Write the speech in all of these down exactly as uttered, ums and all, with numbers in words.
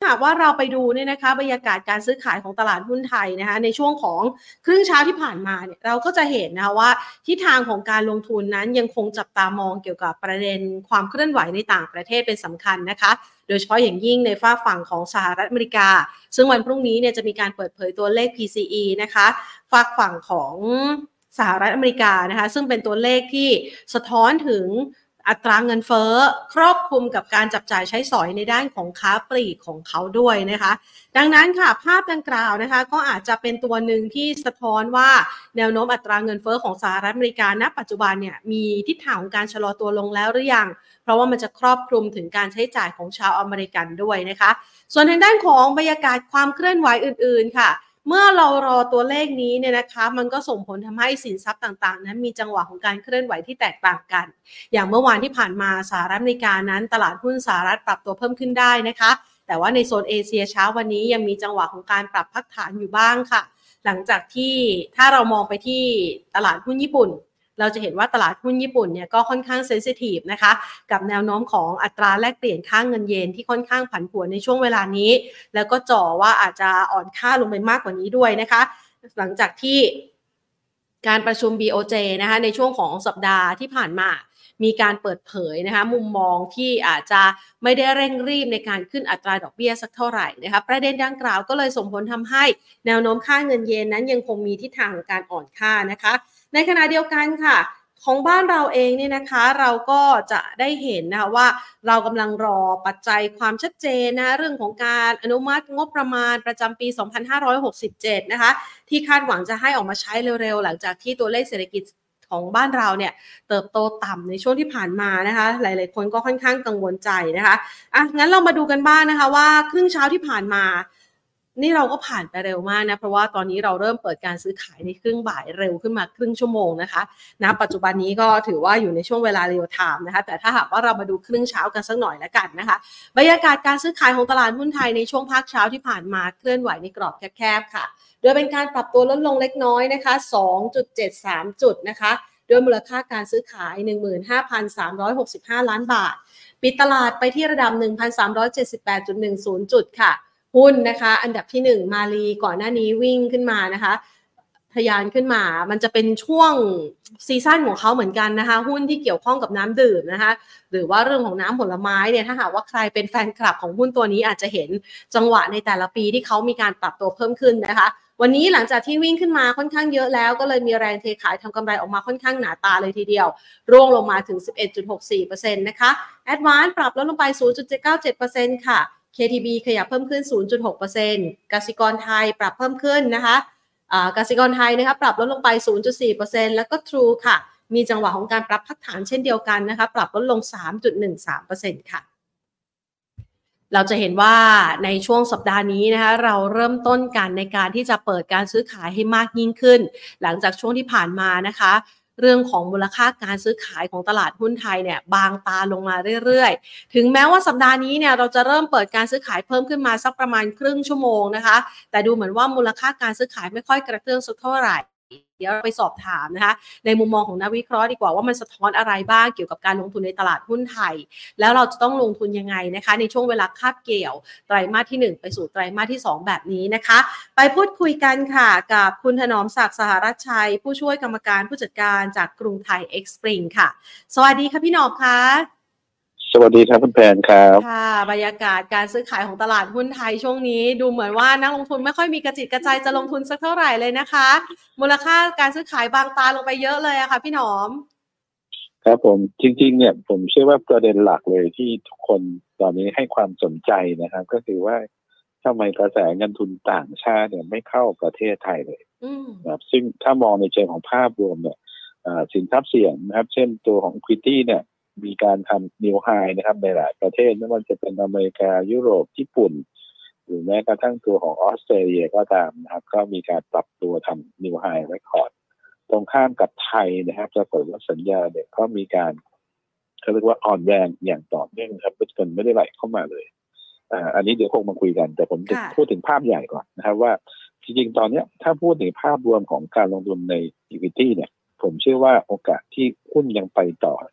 ากว่าเราไปดูเนี่ยนะคะบรรยากาศการซื้อขายของตลาดหุ้นไทยนะคะในช่วงของครึ่งเช้าที่ผ่านมาเนี่ยเราก็จะเห็นนะคะว่าทิศทางของการลงทุนนั้นยังคงจับตามองเกี่ยวกับประเด็นความเคลื่อนไหวในต่างประเทศเป็นสำคัญนะคะโดยเฉพาะอย่างยิ่งในฝากฝั่งของสหรัฐอเมริกาซึ่งวันพรุ่งนี้เนี่ยจะมีการเปิดเผยตัวเลข พี ซี อี นะคะฝากฝั่งของสหรัฐอเมริกานะคะซึ่งเป็นตัวเลขที่สะท้อนถึงอัตราเงินเฟ้อครอบคลุมกับการจับจ่ายใช้สอยในด้านของค้าปลีกของเขาด้วยนะคะดังนั้นค่ะภาพดังกล่าวนะคะก็อาจจะเป็นตัวหนึ่งที่สะท้อนว่าแนวโน้มอัตราเงินเฟ้อของสหรัฐอเมริกาณปัจจุบันเนี่ยมีทิศทางของการชะลอตัวลงแล้วหรือยังเพราะว่ามันจะครอบคลุมถึงการใช้จ่ายของชาวอเมริกันด้วยนะคะส่วนทางด้านของบรรยากาศความเคลื่อนไหวอื่นๆค่ะเมื่อเรารอตัวเลขนี้เนี่ยนะคะมันก็ส่งผลทำให้สินทรัพย์ต่างๆนั้นมีจังหวะของการเคลื่อนไหวที่แตกต่างกันอย่างเมื่อวานที่ผ่านมาสหรัฐอเมริกานั้นตลาดหุ้นสหรัฐปรับตัวเพิ่มขึ้นได้นะคะแต่ว่าในโซนเอเชียเช้าวันนี้ยังมีจังหวะของการปรับพักฐานอยู่บ้างค่ะหลังจากที่ถ้าเรามองไปที่ตลาดหุ้นญี่ปุ่นเราจะเห็นว่าตลาดหุ้นญี่ปุ่นเนี่ยก็ค่อนข้างเซนซิทีฟนะคะกับแนวโน้มของอัตราแลกเปลี่ยนค่างเงินเยนที่ค่อนข้างผันผวนในช่วงเวลานี้แล้วก็จ่อว่าอาจจะอ่อนค่าลงไปมากกว่านี้ด้วยนะคะหลังจากที่การประชุม บี โอ เจ นะคะในช่วงของสัปดาห์ที่ผ่านมามีการเปิดเผยนะคะมุมมองที่อาจจะไม่ได้เร่งรีบในการขึ้นอัตราดอกเบี้ยสักเท่าไหร่นะคะประเด็นดังกล่าวก็เลยส่งผลทำให้แนวโน้มค่าเงินเยนนั้นยังคงมีทิศทางของการอ่อนค่านะคะในขณะเดียวกันค่ะของบ้านเราเองเนี่ยนะคะเราก็จะได้เห็นนะคะว่าเรากำลังรอปัจจัยความชัดเจนนะเรื่องของการอนุมัติงบประมาณประจำปีสองพันห้าร้อยหกสิบเจ็ดนะคะที่คาดหวังจะให้ออกมาใช้เร็วๆหลังจากที่ตัวเลขเศรษฐกิจของบ้านเราเนี่ยเติบโตต่ำในช่วงที่ผ่านมานะคะหลายๆคนก็ค่อนข้างกังวลใจนะคะอ่ะงั้นเรามาดูกันบ้างนะคะว่าครึ่งเช้าที่ผ่านมานี่เราก็ผ่านไปเร็วมากนะเพราะว่าตอนนี้เราเริ่มเปิดการซื้อขายในครึ่งบ่ายเร็วขึ้นมาครึ่งชั่วโมงนะคะณปัจจุบันนี้ก็ถือว่าอยู่ในช่วงเวลาเรียลไทม์นะคะแต่ถ้าหากว่าเรามาดูครึ่งเช้ากันสักหน่อยแล้วกันนะคะบรรยากาศการซื้อขายของตลาดหุ้นไทยในช่วงภาคเช้าที่ผ่านมาเคลื่อนไหวในกรอบแคบๆค่ะโดยเป็นการปรับตัวลดลงเล็กน้อยนะคะ สองจุดเจ็ดสาม จุดนะคะด้วยมูลค่าการซื้อขาย หนึ่งหมื่นห้าพันสามร้อยหกสิบห้า ล้านบาทปิดตลาดไปที่ระดับ หนึ่งพันสามร้อยเจ็ดสิบแปดจุดหนึ่งศูนย์ จุดค่ะหุ้นนะคะอันดับที่หนึ่งมาลีก่อนหน้านี้วิ่งขึ้นมานะคะทะยานขึ้นมามันจะเป็นช่วงซีซั่นของเขาเหมือนกันนะคะหุ้นที่เกี่ยวข้องกับน้ำดื่มนะคะหรือว่าเรื่องของน้ำผลไม้เนี่ยถ้าหากว่าใครเป็นแฟนคลับของหุ้นตัวนี้อาจจะเห็นจังหวะในแต่ละปีที่เขามีการปรับตัวเพิ่มขึ้นนะคะวันนี้หลังจากที่วิ่งขึ้นมาค่อนข้างเยอะแล้วก็เลยมีแรงเทขายทำกำไรออกมาค่อนข้างหนาตาเลยทีเดียวร่วงลงมาถึง สิบเอ็ดจุดหกสี่เปอร์เซ็นต์ นะคะ Advance ปรับลดลงไป ศูนย์จุดเก้าเจ็ดเปอร์เซ็นต์ ค่ะ เค ที บี ขยับเพิ่มขึ้น ศูนย์จุดหกเปอร์เซ็นต์ กสิกรไทยปรับเพิ่มขึ้นนะคะอ่ากสิกรไทยนะคะปรับลดลงไป ศูนย์จุดสี่เปอร์เซ็นต์ แล้วก็ True ค่ะมีจังหวะของการปรับพักฐานเช่นเดียวกันนะคะปรับลดลง สามจุดหนึ่งสามเปอร์เซ็นต์ ค่ะเราจะเห็นว่าในช่วงสัปดาห์นี้นะคะเราเริ่มต้นกันในการที่จะเปิดการซื้อขายให้มากยิ่งขึ้นหลังจากช่วงที่ผ่านมานะคะเรื่องของมูลค่าการซื้อขายของตลาดหุ้นไทยเนี่ยบางตาลงมาเรื่อยๆถึงแม้ว่าสัปดาห์นี้เนี่ยเราจะเริ่มเปิดการซื้อขายเพิ่มขึ้นมาสักประมาณครึ่งชั่วโมงนะคะแต่ดูเหมือนว่ามูลค่าการซื้อขายไม่ค่อยกระเตื้องสักเท่าไหร่เดี๋ยวเราไปสอบถามนะคะในมุมมองของนักวิเคราะห์ดีกว่าว่ามันสะท้อนอะไรบ้างเกี่ยวกับการลงทุนในตลาดหุ้นไทยแล้วเราจะต้องลงทุนยังไงนะคะในช่วงเวลาคาบเกี่ยวไตรมาสที่หนึ่งไปสู่ไตรมาสที่สองแบบนี้นะคะไปพูดคุยกันค่ะกับคุณถนอมศักดิ์สหรัชชัยผู้ช่วยกรรมการผู้จัดการจากกรุงไทยเอ็กซ์ปริงค่ะสวัสดีค่ะพี่หนอมค่ะสวัสดีครับคุณแพนครับค่ะบรรยากาศการซื้อขายของตลาดหุ้นไทยช่วงนี้ดูเหมือนว่านักลงทุนไม่ค่อยมีกระจิตกระใจจะลงทุนสักเท่าไหร่เลยนะคะมูลค่าการซื้อขายบางตาลงไปเยอะเลยอะค่ะพี่หนอมครับผมจริงๆเนี่ยผมเชื่อว่าประเด็นหลักเลยที่ทุกคนตอนนี้ให้ความสนใจนะครับก็คือว่าทำไมกระแสเงินทุนต่างชาติเนี่ยไม่เข้าประเทศไทยเลยนะครับซึ่งถ้ามองในเชิงของภาพรวมเนี่ยสินทรัพย์เสี่ยงนะครับเช่นตัวของ Equity เนี่ยมีการทำ New High นะครับในหลายประเทศไม่ว่าจะเป็นอเมริกายุโรปญี่ปุ่นหรือแม้กระทั่งตัวของออสเตรเลียก็ตามนะครับก็มีการปรับตัวทำ New High Record ตรงข้ามกับไทยนะครับปรากฏว่าสัญญาเนี่ยก็มีการเขาเรียกว่าอ่อนแรงอย่างต่อเนื่องครับจนไม่ได้ไหลเข้ามาเลยอ่าอันนี้เดี๋ยวคงมาคุยกันแต่ผมจะพูดถึงภาพใหญ่ก่อนนะครับว่าจริงๆตอนนี้ถ้าพูดถึงภาพรวมของการลงทุนใน Equity เนี่ยผมเชื่อว่าโอกาสที่หุ้นยังไปต่อ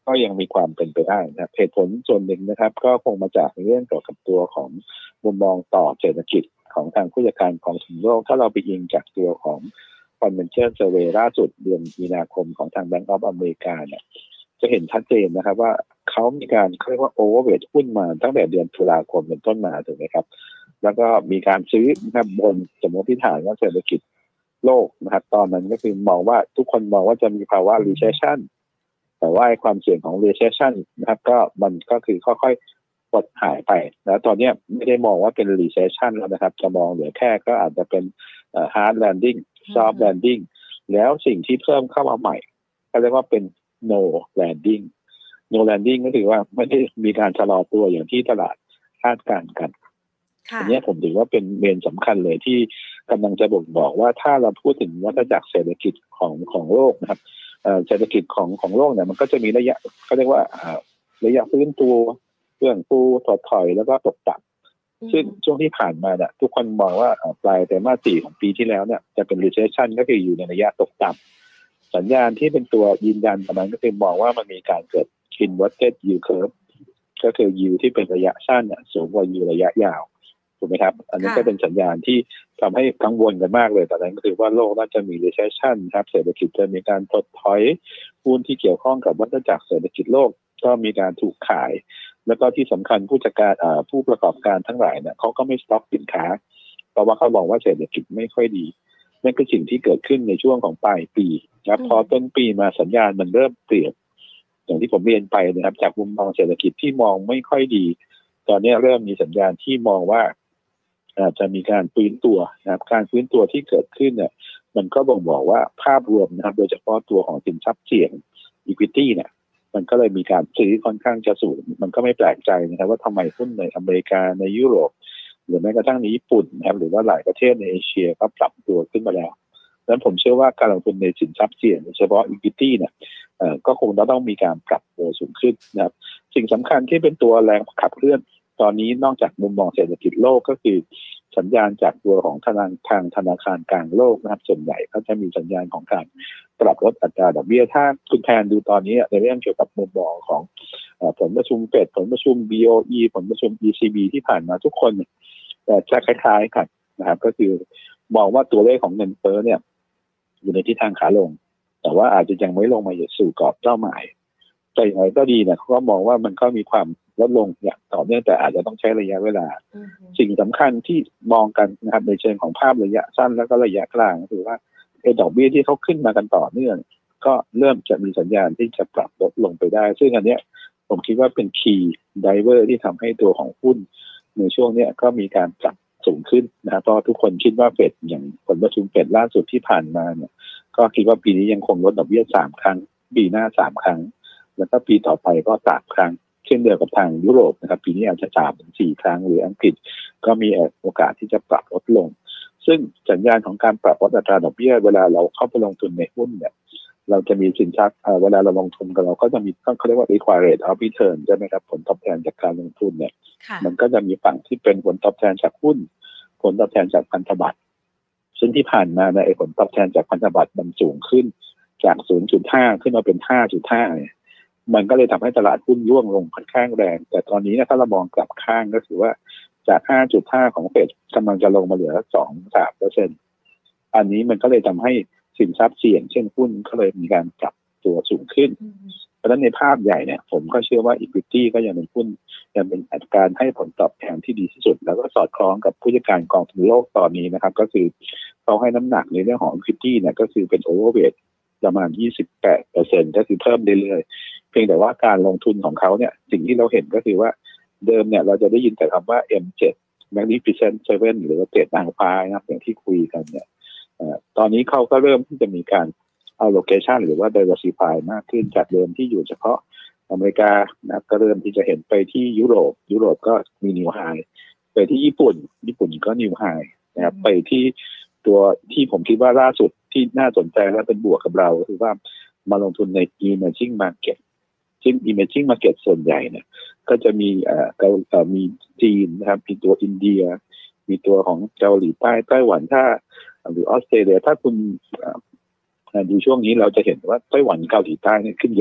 ก็ยังมีความเป็นไปได้นะครับเหตุผลส่วนหนึ่งนะครับก็คงมาจากเรื่องเกี่ยวกับตัวของมุมมองต่อเศรษฐกิจของทางผู้จัดการกองทุนโลกถ้าเราไปอิงจากตัวของ Financial Survey ล่าสุดเดือนมีนาคมของทาง Bank of America เนี่ยจะเห็นชัดเจนนะครับว่าเขามีการเรียกว่า overweight หุ้นมาตั้งแต่เดือนตุลาคมเป็นต้นมาถูกไหมครับแล้วก็มีการซื้อนะครับบนสมมติฐานว่าเศรษฐกิจโลกนะครับตอนนั้นก็คือมองว่าทุกคนมองว่าจะมีภาวะ recession แต่ว่าความเสี่ยงของ recession นะครับก็มันก็คือค่อยๆหดหายไปแล้วตอนนี้ไม่ได้มองว่าเป็น recession แล้วนะครับจะมองเหลือแค่ก็อาจจะเป็น hard landing soft landing แล้วสิ่งที่เพิ่มเข้ามาใหม่ก็เรียกว่าเป็น no landing no landing ก็ถือว่าไม่ได้มีการชะลอตัวอย่างที่ตลาดคาดการณ์กันอันนี้ผมถือว่าเป็นเมนสำคัญเลยที่กำลังจะบ่งบอกว่าถ้าเราพูดถึงวัฏจักรเศรษฐกิจของของโลกนะครับเศรษฐกิจของของโลกเนี่ยมันก็จะมีระยะเขาเรียกว่าระยะฟื้นตัวเรื่องฟูถดถอยแล้วก็ตกต่ำซึ่งช่วงที่ผ่านมาเนี่ยทุกคนมองว่าปลายไตรมาสสี่ของปีที่แล้วเนี่ยจะเป็น recession ก็คืออยู่ในระยะตกต่ำสัญญาณที่เป็นตัวยืนยันตอนนั้นก็คือมองว่ามันมีการเกิด inverted yield curve ก็คือ yield ที่เป็นระยะสั้นเนี่ยสูงกว่า yield ระยะยาวถูกไหมครับอันนี้ก็เป็นสัญญาณที่ทำให้กังวลกันมากเลยตอนนั้นก็คือว่าโลกน่าจะมี recession ครับเศรษฐกิจจะมีการถดถอยหุ้นที่เกี่ยวข้องกับวัฏจักรเศรษฐกิจโลกก็มีการถูกขายแล้วก็ที่สำคัญผู้จัดการผู้ประกอบการทั้งหลายเนี่ยเขาก็ไม่สต็อกสินค้าเพราะว่าเขาบอกว่าเศรษฐกิจไม่ค่อยดีนั่นคือสิ่งที่เกิดขึ้นในช่วงของปลายปีครับพอต้นปีมาสัญญาณมันเริ่มเปลี่ยนอย่างที่ผมเรียนไปนะครับจากมุมมองเศรษฐกิจที่มองไม่ค่อยดีตอนนี้เริ่มมีสัญญาณที่มองว่าอาจจะมีการฟื้นตัวนะครับการฟื้นตัวที่เกิดขึ้นเนี่ยมันก็บ่งบอกว่าภาพรวมนะครับโดยเฉพาะตัวของสินทรัพย์เสี่ยง equity เนี่ยมันก็เลยมีการซื้อค่อนข้างจะสูงมันก็ไม่แปลกใจนะครับว่าทำไมหุ้นในอเมริกาในยุโรปหรือแม้กระทั่งในญี่ปุ่นนะครับหรือว่าหลายประเทศในเอเชียก็ปรับตัวขึ้นมาแล้วดังนั้นผมเชื่อว่าการลงทุนในสินทรัพย์เสี่ยงโดยเฉพาะ equity เนี่ยก็คงจะต้องมีการปรับตัวสูงขึ้นนะครับสิ่งสำคัญที่เป็นตัวแรงขับเคลื่อนตอนนี้นอกจากมุมมองเศรษฐกิจโลกก็คือสัญญาณจากตัวของธนาคารธนาคารกลางโลกนะครับส่วนใหญ่ก็จะมีสัญญาณของการปรับลดอัตราดอกเบี้ยถ้าคุณแทนดูตอนนี้ในเรื่องเกี่ยวกับมุมมองของผลประชุมเฟดผลประชุม บี โอ อี ผลประชุม อี ซี บี ที่ผ่านมาทุกคนแต่จะคล้ายๆกันนะครับก็คือมองว่าตัวเลขของเงินเฟ้อเนี่ยอยู่ในทิศทางขาลงแต่ว่าอาจจะยังไม่ลงมาสู่กรอบเป้าหมายแต่อย่างไรก็ดีเนี่ยเขาก็มองว่ามันก็มีความลดลงอย่างต่อเนื่องแต่อาจจะต้องใช้ระยะเวลา mm-hmm. สิ่งสำคัญที่มองกันนะครับในเชิงของภาพระยะสั้นแล้วก็ระยะกลางก็คือว่าไอ้ดอกเบี้ยที่เขาขึ้นมากันต่อเนื่องก็เริ่มจะมีสัญญาณที่จะปรับลดลงไปได้ซึ่งอันเนี้ยผมคิดว่าเป็น key driver ที่ทำให้ตัวของหุ้นในช่วงเนี้ยก็มีการปรับสูงขึ้นนะครับเพราะทุกคนคิดว่าเฟดอย่างผลประชุมเฟดล่าสุดที่ผ่านมาเนี่ยก็คิดว่าปีนี้ยังคงลดดอกเบี้ยสามครั้งปีหน้าสามครั้งแล้วก็ปีต่อไปก็สามครั้งเช่นเดียวกับทางยุโรปนะครับปีนี้อาจจะสามถึงสี่ครั้งหรืออังกฤษก็มีโอกาสที่จะปรับลดลงซึ่งสัญญาณของการปรับลดอัตราดอกเบี้ยเวลาเราเข้าไปลงทุนในหุ้นเนี่ยเราจะมีสินทรัพย์เวลาเราลงทุนกันเราก็จะมีเขาเรียกว่า required rate of return ใช่ไหมครับผลตอบแทนจากการลงทุนเนี่ยมันก็จะมีฝั่งที่เป็นผลตอบแทนจากหุ้นผลตอบแทนจากพันธบัตรซึ่งที่ผ่านมาเนี่ยผลตอบแทนจากพันธบัตรมันสูงขึ้นจาก ศูนย์จุดห้า ขึ้นมาเป็น ห้าจุดห้า เนี่ยมันก็เลยทำให้ตลาดหุ้นร่วงลงค่อนข้างแรงแต่ตอนนี้นะถ้าเรามองกลับข้างก็คือว่าจาก ห้าจุดห้า ของเฟดกำลังจะลงมาเหลือ สองถึงสามเปอร์เซ็นต์ อันนี้มันก็เลยทำให้สินทรัพย์เสี่ยงเช่นหุ้นก็เลยมีการปรับตัวสูงขึ้นเพราะฉะนั้นในภาพใหญ่เนี่ยผมก็เชื่อว่า equity ก็ยังเป็นหุ้นยังเป็นการให้ผลตอบแทนที่ดีที่สุดแล้วก็สอดคล้องกับผู้จัดการกองทุนโลกตอนนี้นะครับก็คือเขาให้น้ำหนักในเรื่องของ equity เนี่ยก็คือเป็น overweight ประมาณ ยี่สิบแปดเปอร์เซ็นต์ ก็คือเพิ่มเรื่อยๆเพียงแต่ว่าการลงทุนของเขาเนี่ยสิ่งที่เราเห็นก็คือว่าเดิมเนี่ยเราจะได้ยินแต่คำว่า เอ็ม เซเว่น Magnificent Seven หรือว่าเจ็ดนางฟ้านะครับอย่างที่คุยกันเนี่ยตอนนี้เขาก็เริ่มที่จะมีการ allocation หรือว่า diversify มากขึ้นจากเดิมที่อยู่เฉพาะอเมริกานะก็เริ่มที่จะเห็นไปที่ยุโรปยุโรปก็มี new high ไปที่ญี่ปุ่นญี่ปุ่นก็ new high นะครับไปที่ตัวที่ผมคิดว่าล่าสุดที่น่าสนใจและเป็นบวกกับเราคือว่ามาลงทุนใน emerging market ซึ่ง emerging market ส่วนใหญ่เนี่ยก็จะมีเอ่อเอ่อมีจีนนะครับมีตัวอินเดียมีตัวของเกาหลีใต้ไต้หวันถ้าหรือออสเตรเลียถ้าคุณดูช่วงนี้เราจะเห็นว่าไต้หวันเกาหลีใต้เนี่ยขึ้นเยอะ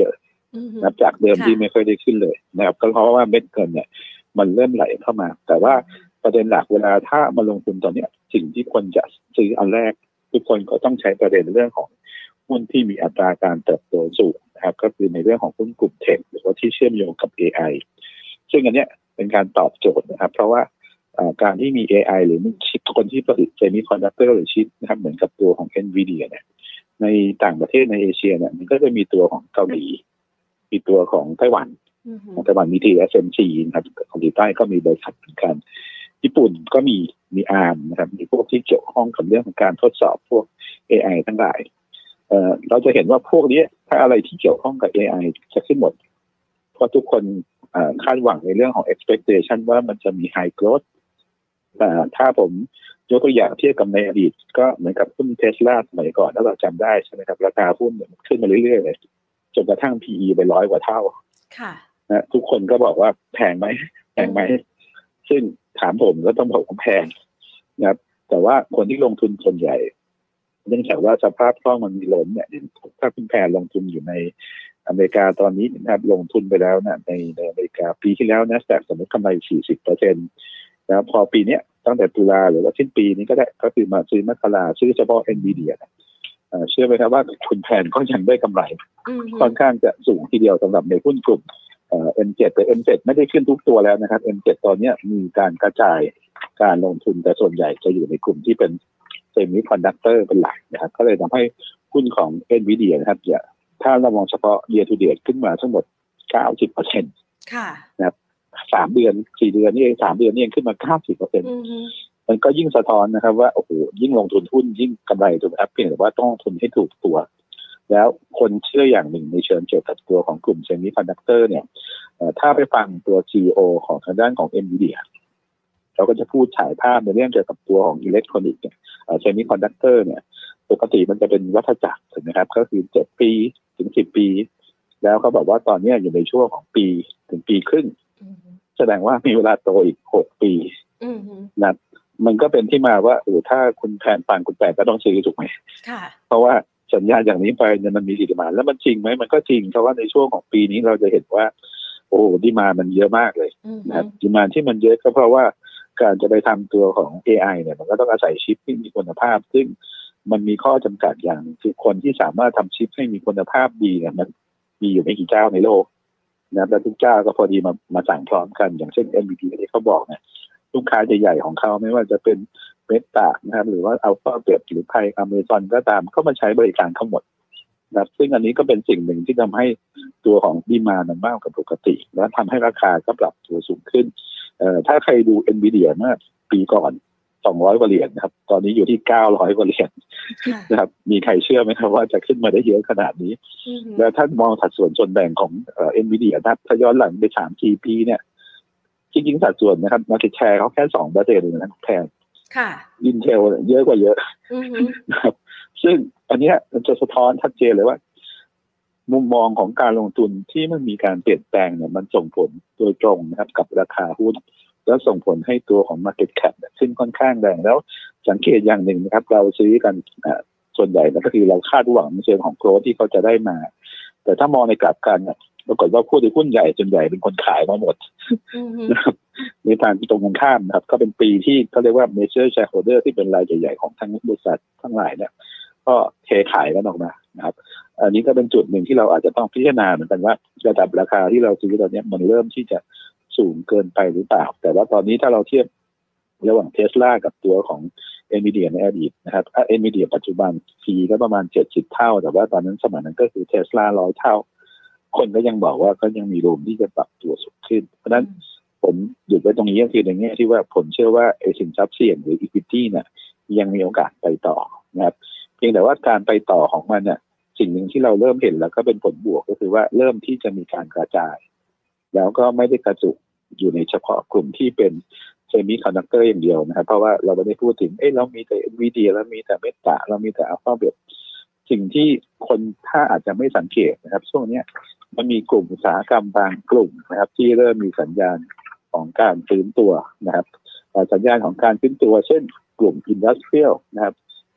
นับจากเดิมที่ไม่ค่อยได้ขึ้นเลยนะครับก็เพราะว่าเม็ดเงินเนี่ยมันเริ่มไหลเข้ามาแต่ว่าประเด็นหลักเวลาถ้ามาลงทุนตอนนี้สิ่งที่คนจะซื้ออันแรกทุกคนก็ต้องใช้ประเด็นเรื่องของหุ้นที่มีอัตราการเติบโตสูงนะครับก็คือในเรื่องของหุ้นกลุ่มเทคหรือว่าที่เชื่อมโยงกับ เอ ไอ ซึ่งอันเนี้ยเป็นการตอบโจทย์นะครับเพราะว่าการที่มี เอ ไอ หรือชิปคนที่ผลิตเซมิคอนดักเตอร์หรือชิปนะครับเหมือนกับตัวของ Nvidia เนี่ยในต่างประเทศในเอเชียเนี่ยมันก็จะมีตัวของเกาหลีมีตัวของไต้หวันไต้หวันมี ที เอส เอ็ม ซี นะครับเกาหลีใต้ก็มีบริษัทเหมือนกันญี่ปุ่นก็มีมี อาร์ม นะครับมีพวกที่เกี่ยวข้องกับเรื่องของการทดสอบพวก เอ ไอ ทั้งหลายเอ่อเราจะเห็นว่าพวกนี้ถ้าอะไรที่เกี่ยวข้องกับ เอ ไอ จะขึ้นหมดเพราะทุกคนคาดหวังในเรื่องของ expectation ว่ามันจะมี high growth แต่ถ้าผมยกตัวอย่างเทียบกับในอดีตก็เหมือนกับหุ้น Tesla สมัยก่อนถ้าเราจำได้ใช่ไหมครับราคาหุ้นขึ้นมาเรื่อยๆเลยจนกระทั่ง พี อี ไปร้อยกว่าเท่าค่ะนะทุกคนก็บอกว่าแพงไหมแพงไหมซึ่งถามผมก็ต้องบอกว่าแพงนะครับแต่ว่าคนที่ลงทุนส่วนใหญ่เนื่องจากว่าสภาพคล่องมันมีล้นเนี่ยถ้าคุณแพนลงทุนอยู่ในอเมริกาตอนนี้นะครับลงทุนไปแล้วนะในในอเมริกาปีที่แล้วนะแต่สมมติกำไร สี่สิบเปอร์เซ็นต์ แล้วพอปีนี้ตั้งแต่ตุลาหรือว่าสิ้นปีนี้ก็ได้ก็คือมาซื้อมกราซื้อเฉพาะ Nvidia นะเชื่อไหมครับว่าคุณแพนก็ยังได้กำไรค่อนข้างจะสูงทีเดียวสำหรับในหุ้นกลุ่ม เอ็ม เจ็ด แต่ เอ็ม เจ็ด ไม่ได้ขึ้นทุกตัวแล้วนะครับ เอ็ม เจ็ด ตอนนี้มีการกระจายการลงทุนแต่ส่วนใหญ่จะอยู่ในกลุ่มที่เป็นเซมิคอนดักเตอร์เป็นหลักนะครับก็เลยทำให้หุ้นของ Nvidia นะครับจะถ้าเรามองเฉพาะ year to date ขึ้นมาทั้งหมด เก้าสิบเปอร์เซ็นต์ ค่ะนะครับสามเดือนสี่เดือนนี่เองสามเดือนนี่เองขึ้นมา เก้าสิบเปอร์เซ็นต์ มันก็ยิ่งสะท้อนนะครับว่าโอ้โหยิ่งลงทุนหุ้นยิ่งกำไรถูกไหมครับเพียงแต่ว่าต้องลงทุนให้ถูกตัวแล้วคนเชื่ออย่างหนึ่งในเชิงเกี่ยวกับตัวของกลุ่มเซมิคอนดักเตอร์เนี่ยถ้าไปฟังตัว ซี อี โอ ของทางด้านของ Nvidia เราก็จะพูดฉายภาพในเรื่องเกี่ยวกับตัวของอิเล็กทรอนิกส์เนี่ยเซมิคอนดักเตอร์เนี่ยปกติมันจะเป็นวัฏจักรถูกไหมครับก็คือเจ็ดปีถึงสิบปีแล้วเขาบอกว่าตอนนี้อยู่ในช่วงของปีถึงปีครึ่งแสดงว่ามีเวลาโตอีกหกปีนะมันก็เป็นที่มาว่าโอ้ถ้าคุณแผนฟังคุณแปนก็ต้องซื้อถูกไหมค่ะเพราะว่าสัญญาณอย่างนี้ไปเนี่ยมันมีดีมานด์แล้วมันจริงไหมมันก็จริงเพราะว่าในช่วงของปีนี้เราจะเห็นว่าโอ้ดีมานด์มันเยอะมากเลยนะครับดีมานด์ที่มันเยอะก็เพราะว่าการจะไปทำตัวของ เอ ไอ เนี่ยมันก็ต้องอาศัยชิปที่มีคุณภาพซึ่งมันมีข้อจำกัดอย่างคือคนที่สามารถทำชิปให้มีคุณภาพดีเนี่ยมันมีอยู่ไม่กี่เจ้าในโลกนะแล้วทุกเจ้าก็พอดีมามาสั่งพร้อมกันอย่างเช่น Nvidia ที่เขาบอกเนี่ยลูกค้าใหญ่ๆของเขาไม่ว่าจะเป็นเมตานะครับหรือว่าอัลฟาเบตหรือไทยอเมซอนก็ตามก็มาใช้บริการทั้งหมดนะซึ่งอันนี้ก็เป็นสิ่งหนึ่งที่ทำให้ตัวของดีมานด์มันมากกว่าปกติและทำให้ราคาก็ปรับตัวสูงขึ้นเอ่อถ้าใครดู Nvidia เมื่อปีก่อนสองร้อยกว่าเหรียญนะครับตอนนี้อยู่ที่เก้าร้อยกว่าเหรียญนะครับมีใครเชื่อไหมครับว่าจะขึ้นมาได้เยอะขนาดนี้แล้วถ้ามองสัดส่วนส่วนแบ่งของเอ่อ Nvidia นะถ้าย้อนหลังไป สามถึงสี่ ปีเนี่ยจริงๆสัดส่วนนะครับ market share เขาแค่ สองเปอร์เซ็นต์ เองนะแพงค่ะ Intel เยอะกว่าเยอะนะครับซึ่งอันนี้มันจะสะท้อนชัดเจนเลยว่ามุมมองของการลงทุนที่มันมีการเปลี่ยนแปลงเนี่ยมันส่งผลโดยตรงนะครับกับราคาหุ้นแล้วส่งผลให้ตัวของ market cap ขึ้นค่อนข้างแรงแล้วสังเกตอย่างหนึ่งนะครับเราซื้อกันส่วนใหญ่ก็คือเราคาดหวังในเชิงของโกรทที่เขาจะได้มาแต่ถ้ามองในกลับกันเนี่ยปรากฏว่าผู้ถือหุ้นใหญ่ส่วนใหญ่เป็นคนขายมาหมดนะครับในทางที่ตรงกันข้ามนะครับก็เป็นปีที่เขาเรียกว่า major shareholder ที่เป็นรายใหญ่ๆของทั้งบริษัททั้งหลายเนี่ยก็เทขายกันออกมานะครับอันนี้ก็เป็นจุดหนึ่งที่เราอาจจะต้องพิจารณาเหมือนกันว่าระดับราคาที่เราซื้อตอนนี้มันเริ่มที่จะสูงเกินไปหรือเปล่าแต่ว่าตอนนี้ถ้าเราเทียบระหว่าง Tesla กับตัวของ Nvidia ในอดีตนะครับ Nvidia ปัจจุบัน พี ก็ประมาณเจ็ดสิบเท่าแต่ว่าตอนนั้นสมัยนั้นก็คือ Tesla หนึ่งร้อยเท่าคนก็ยังบอกว่าก็ยังมีรูมที่จะปรับตัวสูงขึ้นเพราะฉะนั้นผมหยุดไว้ตรงนี้ก็คือในแง่ที่ว่าผมเชื่อว่าไอ้สินทรัพย์เสี่ยงหรือ equity เนี่ยยังมีโอกาสไปต่อนะครับเพียงแต่ว่าการไปต่อของมันเนี่ยสิ่งหนึ่งที่เราเริ่มเห็นแล้วก็เป็นผลบวกก็คือว่าเริ่มที่จะมีการกระจายแล้วก็ไม่ได้กระจุกอยู่ในเฉพาะกลุ่มที่เป็นเซมิคอนดักเตอร์อย่างเดียวนะครับเพราะว่าเราไม่ได้พูดถึงเอ้เรามีแต่ Nvidia แล้วมีแต่เมตาเรามีแต่ Alphabet สิ่งที่คนถ้าอาจจะไม่สังเกตนะครับช่วงนี้มันมีกลุ่มอุตสาหกรรมบางกลุ่มนะครับที่เริ่มมีสัญญาณของการฟื้นตัวนะครับสัญญาณของการฟื้นตัวเช่นกลุ่ม Industrial นะครับ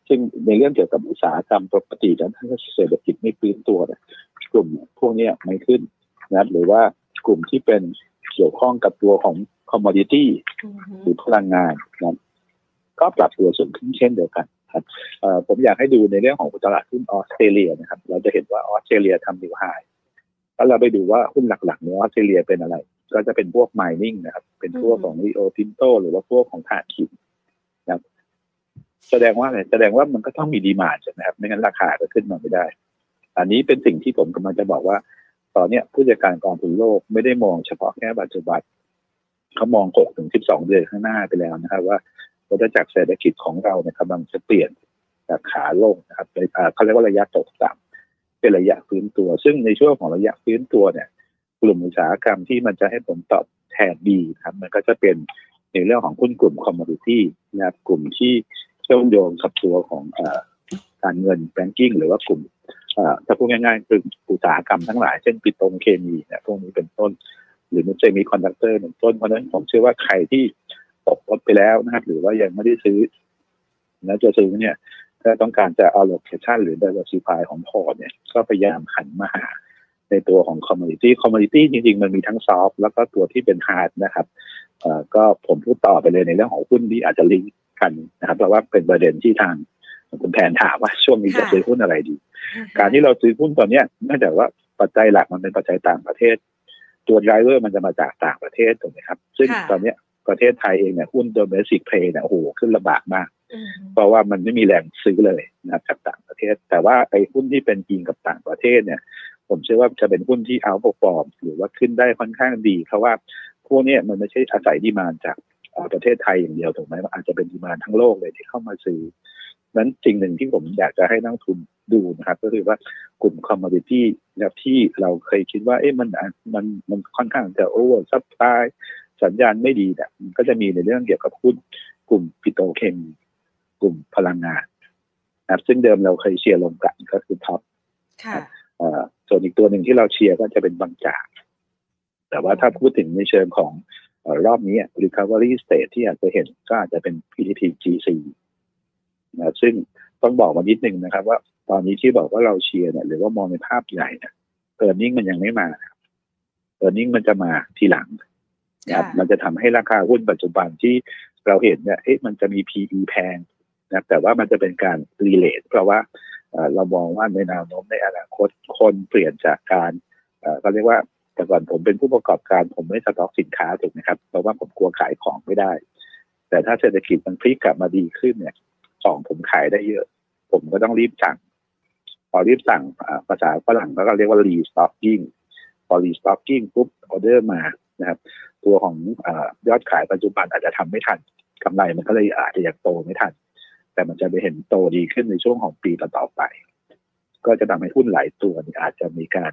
ซึ่งในเรื่องเกี่ยวกับอุตสาหกรรมปกติแล้วถ้าเศรษฐกิจไม่ฟื้นตัวเนี่ยกลุ่มพวกนี้ไม่ขึ้นนะหรือว่ากลุ่มที่เป็นเกี่ยวข้องกับตัวของคอมมอดิตี้หรือพลังงานนะก็ปรับตัวสูงขึ้นเช่นเดียวกันครับผมอยากให้ดูในเรื่องของตลาดหุ้นออสเตรเลียนะครับเราจะเห็นว่าออสเตรเลียทำนิวไฮแล้วเราไปดูว่าหุ้นหลักๆในออสเตรเลียเป็นอะไรก็จะเป็นพวก mining นะครับเป็นพวกของ Rio Tinto หรือว่าพวกของถ่านหินนะครับแสดงว่าอะไรแสดงว่ามันก็ต้องมีดีมานด์ใช่ไหมครับไม่งั้นราคาก็ขึ้นมาไม่ได้อันนี้เป็นสิ่งที่ผมกำลังจะบอกว่าตอนนี้ผู้จัดการกองทุนโลกไม่ได้มองเฉพาะแค่ปัจจุบันเขามอง หกถึงสิบสอง เดือนข้างหน้าไปแล้วนะครับว่าวัฏจักรเศรษฐกิจของเราเนี่ยกำลังจะเปลี่ยนจากขาลงนะครับเขาเรียกว่าระยะตกต่ำเป็นระยะฟื้นตัวซึ่งในช่วงของระยะฟื้นตัวเนี่ยกลุ่มอุตสาหกรรมที่มันจะให้ผลตอบแทนดีครับมันก็จะเป็นในเรื่องของหุ้นกลุ่มคอมมอดิตี้นะครับกลุ่มที่เชื่อมโยงกับตัวของเอ่อการเงินแบงกิ้งหรือว่ากลุ่มเอ่อถ้าพูดง่ายๆคืออุตสาหกรรมทั้งหลายเช่นปิโตรเคมีเนี่ยพวกนี้เป็นต้นหรือมันจะมีคอนดักเตอร์เป็นต้นเพราะฉะนั้นผมเชื่อว่าใครที่ตกรถไปแล้วนะครับหรือว่ายังไม่ได้ซื้อแล้วจะซื้อเนี่ยถ้าต้องการจะ allocation หรือ diversify ของพอร์ตเนี่ยก็พยายามหันมาหาในตัวของ commodity commodity จริงๆมันมีทั้ง soft แล้วก็ตัวที่เป็น hard นะครับเอ่อก็ผมพูดต่อไปเลยในเรื่องของหุ้นที่อาจจะลิงก์กันนะครับเพราะว่าเป็นประเด็นที่ทางคุณแผนถามว่าช่วงนี้จะซื้อหุ้นอะไรดีการที่เราซื้อหุ้นตอนนี้เนื่องจากว่าปัจจัยหลักมันเป็นปัจจัยต่างประเทศตัวไดรเวอร์มันจะมาจากต่างประเทศถูกไหมครับซึ่งตอนนี้ประเทศไทยเองเนี่ยหุ้น domestic play เนี่ยโอ้โหขึ้นลำบากมากเพราะว่ามันไม่มีแรงซื้อเลยนะครับจากต่างประเทศแต่ว่าไอ้หุ้นที่เป็นจริงกับต่างประเทศเนี่ยผมเชื่อว่าจะเป็นหุ้นที่เอาท์เพอร์ฟอร์มหรือว่าขึ้นได้ค่อนข้างดีเพราะว่าพวกนี้มันไม่ใช่อาศัยดีมานด์จากประเทศไทยอย่างเดียวถูกไหมมันอาจจะเป็นดีมานด์ทั้งโลกเลยที่เข้ามาซื้อนั้นสิ่งหนึ่งที่ผมอยากจะให้นักทุนดูนะครับก็คือว่ากลุ่มคอมมอดิตี้นะครับที่เราเคยคิดว่าเอ๊ะมันมันมันค่อนข้างจะโอเวอร์ซัพพลายสัญญาณไม่ดีเนี่ยมันก็จะมีในเรื่องเกี่ยวกับหุ้นกลุ่มปิโตรเคมีกลุ่มพลังงานนะครับซึ่งเดิมเราเคยเชียร์ลงกันก็คือท็อปส่วนอีกตัวหนึ่งที่เราเชียร์ก็จะเป็นบางจากแต่ว่าถ้าพูดถึงในเชิงของรอบนี้ recovery stage ที่อาจจะเห็นก็อาจจะเป็น พี ที ที จี ซี นะซึ่งต้องบอกมานิดนึงนะครับว่าตอนนี้ที่บอกว่าเราเชียร์เนี่ยหรือว่ามองในภาพใหญ่เนี่ยเออร์นิ่งมันยังไม่มาเออร์นิ่งมันจะมาทีหลังนะครับมันจะทำให้ราคาหุ้นปัจจุบันที่เราเห็นเนี่ยเอ๊ะมันจะมี พี อี แพงนะแต่ว่ามันจะเป็นการรีเลทเพราะว่าเรามองว่าในแนวโน้มในอนาคตคนเปลี่ยนจากการเขาเรียกว่าแต่ก่อนผมเป็นผู้ประกอบการผมไม่สต็อกสินค้าถูกไหมครับเพราะว่าผมกลัวขายของไม่ได้แต่ถ้าเศรษฐกิจมันพลิกกลับมาดีขึ้นเนี่ยของผมขายได้เยอะผมก็ต้องรีบสั่งพอรีบสั่งภาษาฝรั่งก็เรียกว่า restocking พอ restocking ปุ๊บออเดอร์มานะครับตัวของยอดขายปัจจุบันอาจจะทำไม่ทันกำไรมันก็เลยอาจจะยังโตไม่ทันแต่มันจะไปเห็นโตดีขึ้นในช่วงของปีต่อไปก็จะทำให้หุ้นหลายตัวอาจจะมีการ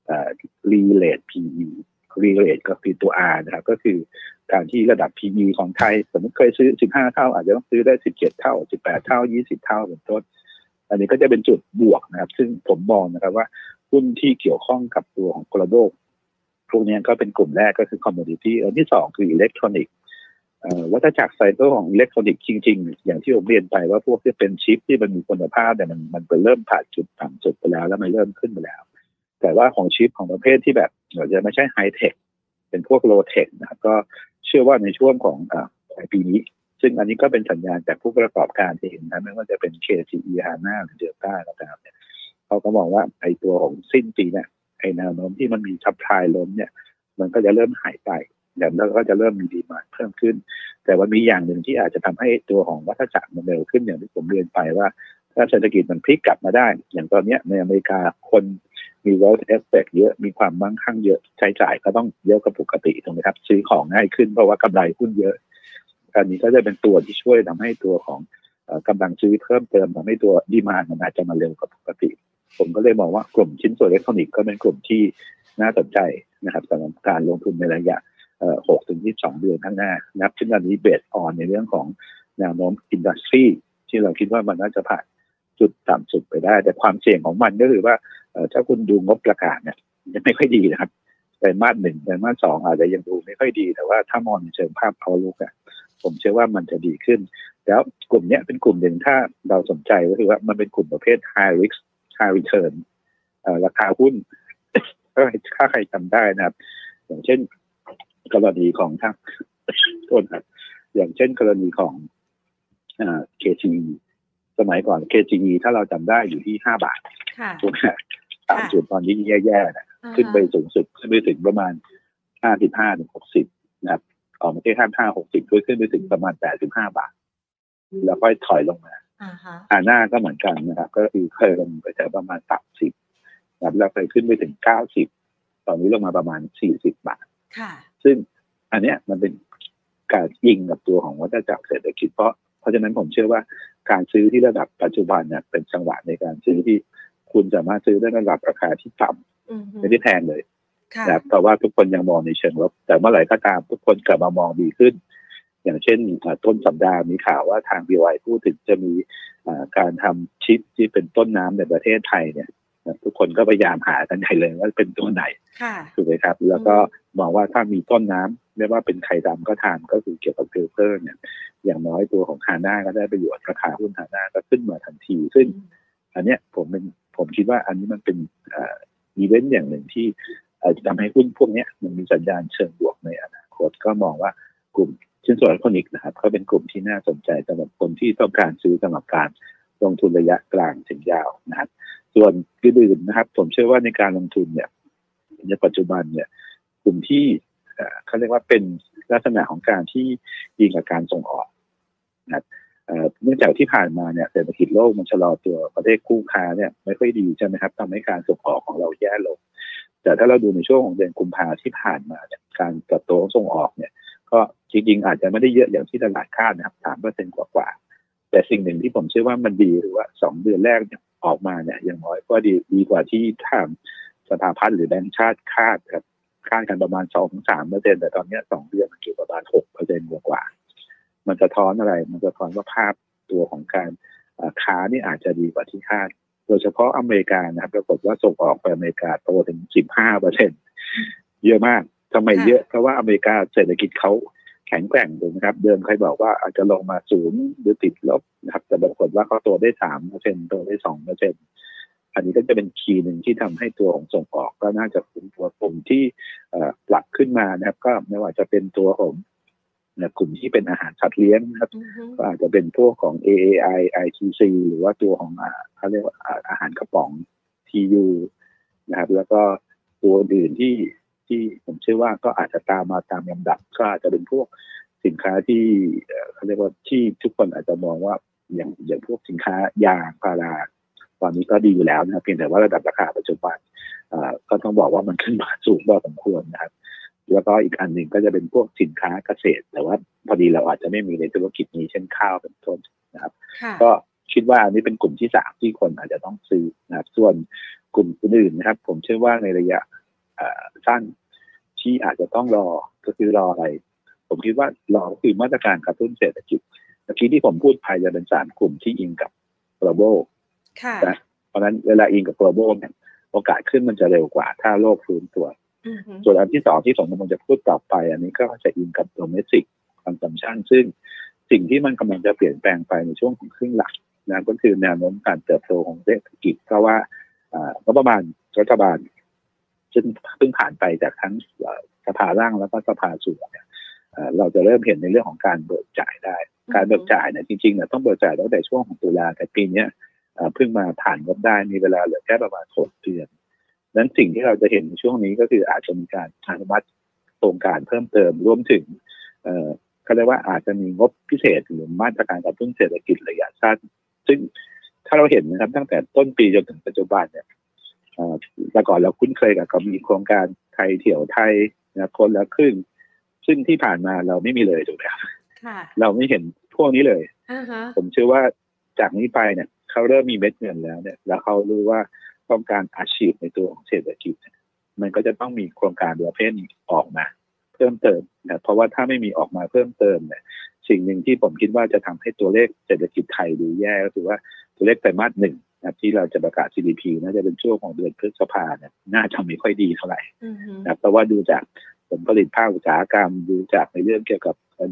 relate พี อี relate ก็คือตัว R นะครับก็คือการที่ระดับ พี อี ของไทยสมมติเคยซื้อสิบห้าเท่าอาจจะต้องซื้อได้สิบเจ็ดเท่าสิบแปดเท่ายี่สิบเท่าเป็นต้นอันนี้ก็จะเป็นจุดบวกนะครับซึ่งผมมองนะครับว่าหุ้นที่เกี่ยวข้องกับตัวของ global พวกนี้ก็เป็นกลุ่มแรกก็คือ commodity อันที่สองคือ electronic วัฏจักรไซเคิลของอิเล็กทรอนิกส์จริงๆอย่างที่ผมเรียนไปว่าพวกที่เป็นชิปที่มันมีคุณภาพแต่มันมันเริ่มผ่านจุดต่ำสุดไปแล้วแล้วมันเริ่มขึ้นไปแล้วแต่ว่าของชิปของประเภทที่แบบอาจจะไม่ใช่ไฮเทคเป็นพวกโลเทคนะครับก็เชื่อว่าในช่วงของอ่าปีนี้ซึ่งอันนี้ก็เป็นสัญญาณจากผู้ประกอบการที่เห็นนะไม่ว่าจะเป็น เค ซี อี HANA หรือ Delta ก็ตามเนี่ยเขาก็มองว่าไอ้ตัวของสิ้นปีเนี่ยไอ้แนวโน้มที่มันมีซัพพลายล้นเนี่ยมันก็จะเริ่มหายไปแล้วก็จะเริ่มมีดีมานด์เพิ่มขึ้นแต่ว่ามีอย่างหนึ่งที่อาจจะทำให้ตัวของวัฏจักรมันเร็วขึ้นอย่างที่ผมเรียนไปว่าถ้าเศรษฐกิจมันพลิกกลับมาได้อย่างตอนนี้ในอเมริกาคนมี wealth effect เยอะมีความมั่งคั่งเยอะใช้จ่ายก็ต้องเยอะกว่าปกติถูกไหมครับซื้อของง่ายขึ้นเพราะว่ากำไรหุ้นเยอะอันนี้ก็จะเป็นตัวที่ช่วยทำให้ตัวของกำลังซื้อเพิ่มเติมทำให้ตัวดีมานด์มันอาจจะมาเร็วกว่าปกติผมก็เลยมองว่ากลุ่มชิ้นส่วนอิเล็กทรอนิกส์ก็เป็นกลุ่มที่น่าสนใจนะครับสำหรับการลงทุนในระยะหกถึงยี่สิบสองเดือนข้างหน้านับชิ้นอันนี้เบสออนในเรื่องของแนวโน้มอินดัสทรีที่เราคิดว่ามันน่าจะผ่านจุดต่ำสุดไปได้แต่ความเสี่ยงของมันก็คือว่าถ้าคุณดูงบประกาศเนี่ยยังไม่ค่อยดีนะครับไตรมาสหนึ่งไตรมาสสองอาจจะยังดูไม่ค่อยดีแต่ว่าถ้ามองในเชิงภาพเอาลุกอ่ะผมเชื่อว่ามันจะดีขึ้นแล้วกลุ่มนี้เป็นกลุ่มหนึ่งถ้าเราสนใจก็คือว่ามันเป็นกลุ่มประเภท high risk high return ราคาหุ้น ถ้าใครจำได้นะครับอย่างเช่นกรณีของทางโทษครับอย่างเช่นกรณีของอ่า เค จี อี สมัยก่อน เค จี อี ถ้าเราจำได้อยู่ที่ห้าบาทถูกไหมตามจุดตอนนี้แย่ๆนะขึ้นไปสูงสุดขึ้นไปถึงประมาณห้าสิบห้าถึงหกสิบนะครับออกมาที่ห้าสิบห้า หกสิบด้วยขึ้นไปถึงประมาณแปดสิบห้าบาทแล้วก็ถอยลงมาอ่าหน้าก็เหมือนกันนะครับก็คือเคยลงไปถึงประมาณสามสิบนะครับแล้วเคยขึ้นไปถึงเก้าสิบตอนนี้ลงมาประมาณสี่สิบบาทซึ่งอันเนี้ยมันเป็นการยิงกับตัวของวัฏจักรเศรษฐกิจเพราะเพราะฉะนั้นผมเชื่อว่าการซื้อที่ระดับปัจจุบันเนี่ยเป็นจังหวะในการซื้อที่คุณสามารถซื้อได้ระดับราคาที่ต่ำไม่ได้แพงเลยนะครับเพราะว่าทุกคนยังมองในเชิงลบแต่เมื่อไหร่ก็ตามทุกคนกลับมามองดีขึ้นอย่างเช่นต้นสัปดาห์มีข่าวว่าทาง บี วาย พูดถึงจะมีการทำชิปที่เป็นต้นน้ำในประเทศไทยเนี่ยทุกคนก็พยายามหากันใหญ่เลยว่าเป็นตัวไหนถูกไหมครับแล้วก็มองว่าถ้ามีต้นน้ำไม่ว่าเป็นไข่ดำก็ทานก็คือเกี่ยวกับฟิลเตอร์เนี่ยอย่างน้อยตัวของฮาน่าก็ได้ประโยชน์ราคาหุ้นฮาน่าก็ขึ้นมาทันทีซึ่งอันเนี้ยผมเป็นผมคิดว่าอันนี้มันเป็นอีเวนต์อย่างหนึ่งที่จะทำให้หุ้นพวกนี้มันมีสัญญาณเชิงบวกในอนาคตก็มองว่ากลุ่มชิ้นส่วนอิเล็กทรอนิกส์นะครับก็เป็นกลุ่มที่น่าสนใจสำหรับคนที่ต้องการซื้อสำหรับการลงทุนระยะกลางถึงยาวนะครับส่วนอื่นๆนะครับผมเชื่อว่าในการลงทุนเนี่ยในปัจจุบันเนี่ยกลุ่มที่เขาเรียกว่าเป็นลักษณะของการที่ยิงกับการส่งออกนะครับเนื่องจากที่ผ่านมาเนี่ยเศรษฐกิจโลกมันชะลอตัวประเทศคู่ค้าเนี่ยไม่ค่อยดีใช่ไหมครับทำให้การส่งออกของเราแย่ลงแต่ถ้าเราดูในช่วงของเดือนกุมภาที่ผ่านมาเนี่ยการเติบโตส่งออกเนี่ยก็จริงๆอาจจะไม่ได้เยอะอย่างที่ตลาดคาดนะครับ สามเปอร์เซ็นต์ กว่าๆแต่สิ่งหนึ่งที่ผมเชื่อว่ามันดีหรือว่าสองเดือนแรกเนี่ยออกมาเนี่ยอย่างน้อยก็ดีดีกว่าที่ทางสภาพัฒน์หรือแบงก์ชาติคาดครับคาดกันประมาณ สองถึงสามเปอร์เซ็นต์ แต่ตอนนี้สองเดือนมันอยู่ประมาณ หกเปอร์เซ็นต์ กว่าๆมันจะท้อนอะไรมันจะท้อนว่าภาพตัวของการค้านี่อาจจะดีกว่าที่คาดโดยเฉพาะอเมริกานะครับปรากฏว่าส่งออกไปอเมริกาโตถึง สิบห้าเปอร์เซ็นต์ เยอะมากทำไมเยอะเพราะว่าอเมริกาเศรษฐกิจเขาแข็งแกร่งถูกไหมครับเดิมใครบอกว่าอาจจะลงมาศูนย์หรือติดลบนะครับแต่ปรากฏว่าเขาโตได้ สามเปอร์เซ็นต์ โตได้ สองเปอร์เซ็นต์ อันนี้ก็จะเป็นคีย์หนึ่งที่ทำให้ตัวของส่งออกก็น่าจะเป็นตัวกลุ่มที่ปรับขึ้นมานะครับก็ไม่ว่าจะเป็นตัวของกลุ่มที่เป็นอาหารสัตว์เลี้ยงนะครับก็อาจจะเป็นพวกของ เอ เอ ไอ ไอ ที ซี หรือว่าตัวของเขาเรียกว่าอาหารกระป๋อง ที ยู นะครับแล้วก็ตัวอื่นที่ที่ผมเชื่อว่าก็อาจจะตามมาตามลำดับก็อาจจะเป็นพวกสินค้าที่เขาเรียกว่าที่ทุกคนอาจจะมองว่าอย่างอย่างพวกสินค้ายางพาราตอนนี้ก็ดีอยู่แล้วนะครับเพียงแต่ว่าระดับราคาปัจจุบันก็ต้องบอกว่ามันขึ้นมาสูงพอสมควรนะครับแล้วก็อีกอันหนึ่งก็จะเป็นพวกสินค้าเกษตรแต่ว่าพอดีเราอาจจะไม่มีในธุรกิจนี้เช่นข้าวเป็นต้นนะครับก็คิดว่าอันนี้เป็นกลุ่มที่สามที่คนอาจจะต้องซื้อนะครับส่วนกลุ่มอื่นนะครับผมเชื่อว่าในระยะสั้นที่อาจจะต้องรอก็คือรออะไรผมคิดว่ารอคือมาตรการกระตุ้นเศรษฐกิจเมื่อกี้ที่ผมพูดไปจะเป็นสามกลุ่มที่อิงกับ global นะเพราะนั้นเวลาอิงกับ global เนี่ยโอกาสขึ้นมันจะเร็วกว่าถ้าโลกฟื้นตัวส่วนอันที่สองที่ผมกำลังจะพูดต่อไปอันนี้ก็จะอิงกับ domestic consumption ซึ่งสิ่งที่มันกำลังจะเปลี่ยนแปลงไปในช่วงของครึ่งหลังนะก็คือแนวโน้มการเติบโตของเศรษฐกิจเพราะว่าก็ประมาณรัฐบาลซึ่งเพิ่งผ่านไปจากทั้งสภาล่างแล้วก็สภาสูงเนี่ยเราจะเริ่มเห็นในเรื่องของการเบิกจ่ายได้การเบิกจ่ายเนี่ยจริงๆเนี่ยต้องเบิกจ่ายตั้งแต่ช่วงของตุลาแต่ปีนี้เพิ่งมาผ่านงบได้มีเวลาเหลือแค่ประมาณหกเดือนนั้นสิ่งที่เราจะเห็นในช่วงนี้ก็คืออาจจะมีการอนุมัติโครงการเพิ่มเติมรวมถึงเขาเรียกว่าอาจจะมีงบพิเศษหรือมาตรการกระตุ้นเศรษฐกิจระยะสั้นซึ่งถ้าเราเห็นนะครับตั้งแต่ต้นปีจนถึงปัจจุบันเนี่ยแต่ก่อนเราคุ้นเคยกับมีโครงการไทยเที่ยวไทยนะคนละครึ่งซึ่งที่ผ่านมาเราไม่มีเลยถูกไหมครับเราไม่เห็นพวกนี้เลย uh-huh. ผมเชื่อว่าจากนี้ไปเนี่ยเขาเริ่มมีเม็ดเงินแล้วเนี่ยแล้วเขารู้ว่าต้องการอาชีพในตัวของเศรษฐกิจมันก็จะต้องมีโครงการประเภทนี้ออกมาเพิ่มเติมนะเพราะว่าถ้าไม่มีออกมาเพิ่มเติมเนี่ยสิ่งหนึ่งที่ผมคิดว่าจะทำให้ตัวเลขเศรษฐกิจไทยดูแย่ก็คือว่าตัวเลขไตรมาสหนึ่งนะที่เราจะประกาศ จี ดี พี น่าจะเป็นช่วงของเดือนพฤษภาเนี่ยน่าจะไม่ค่อยดีเท่าไหร่ uh-huh. นะเพราะว่าดูจากผลผลิตภาคอุตสาหกรรมดูจากในเรื่องเกี่ยวกับ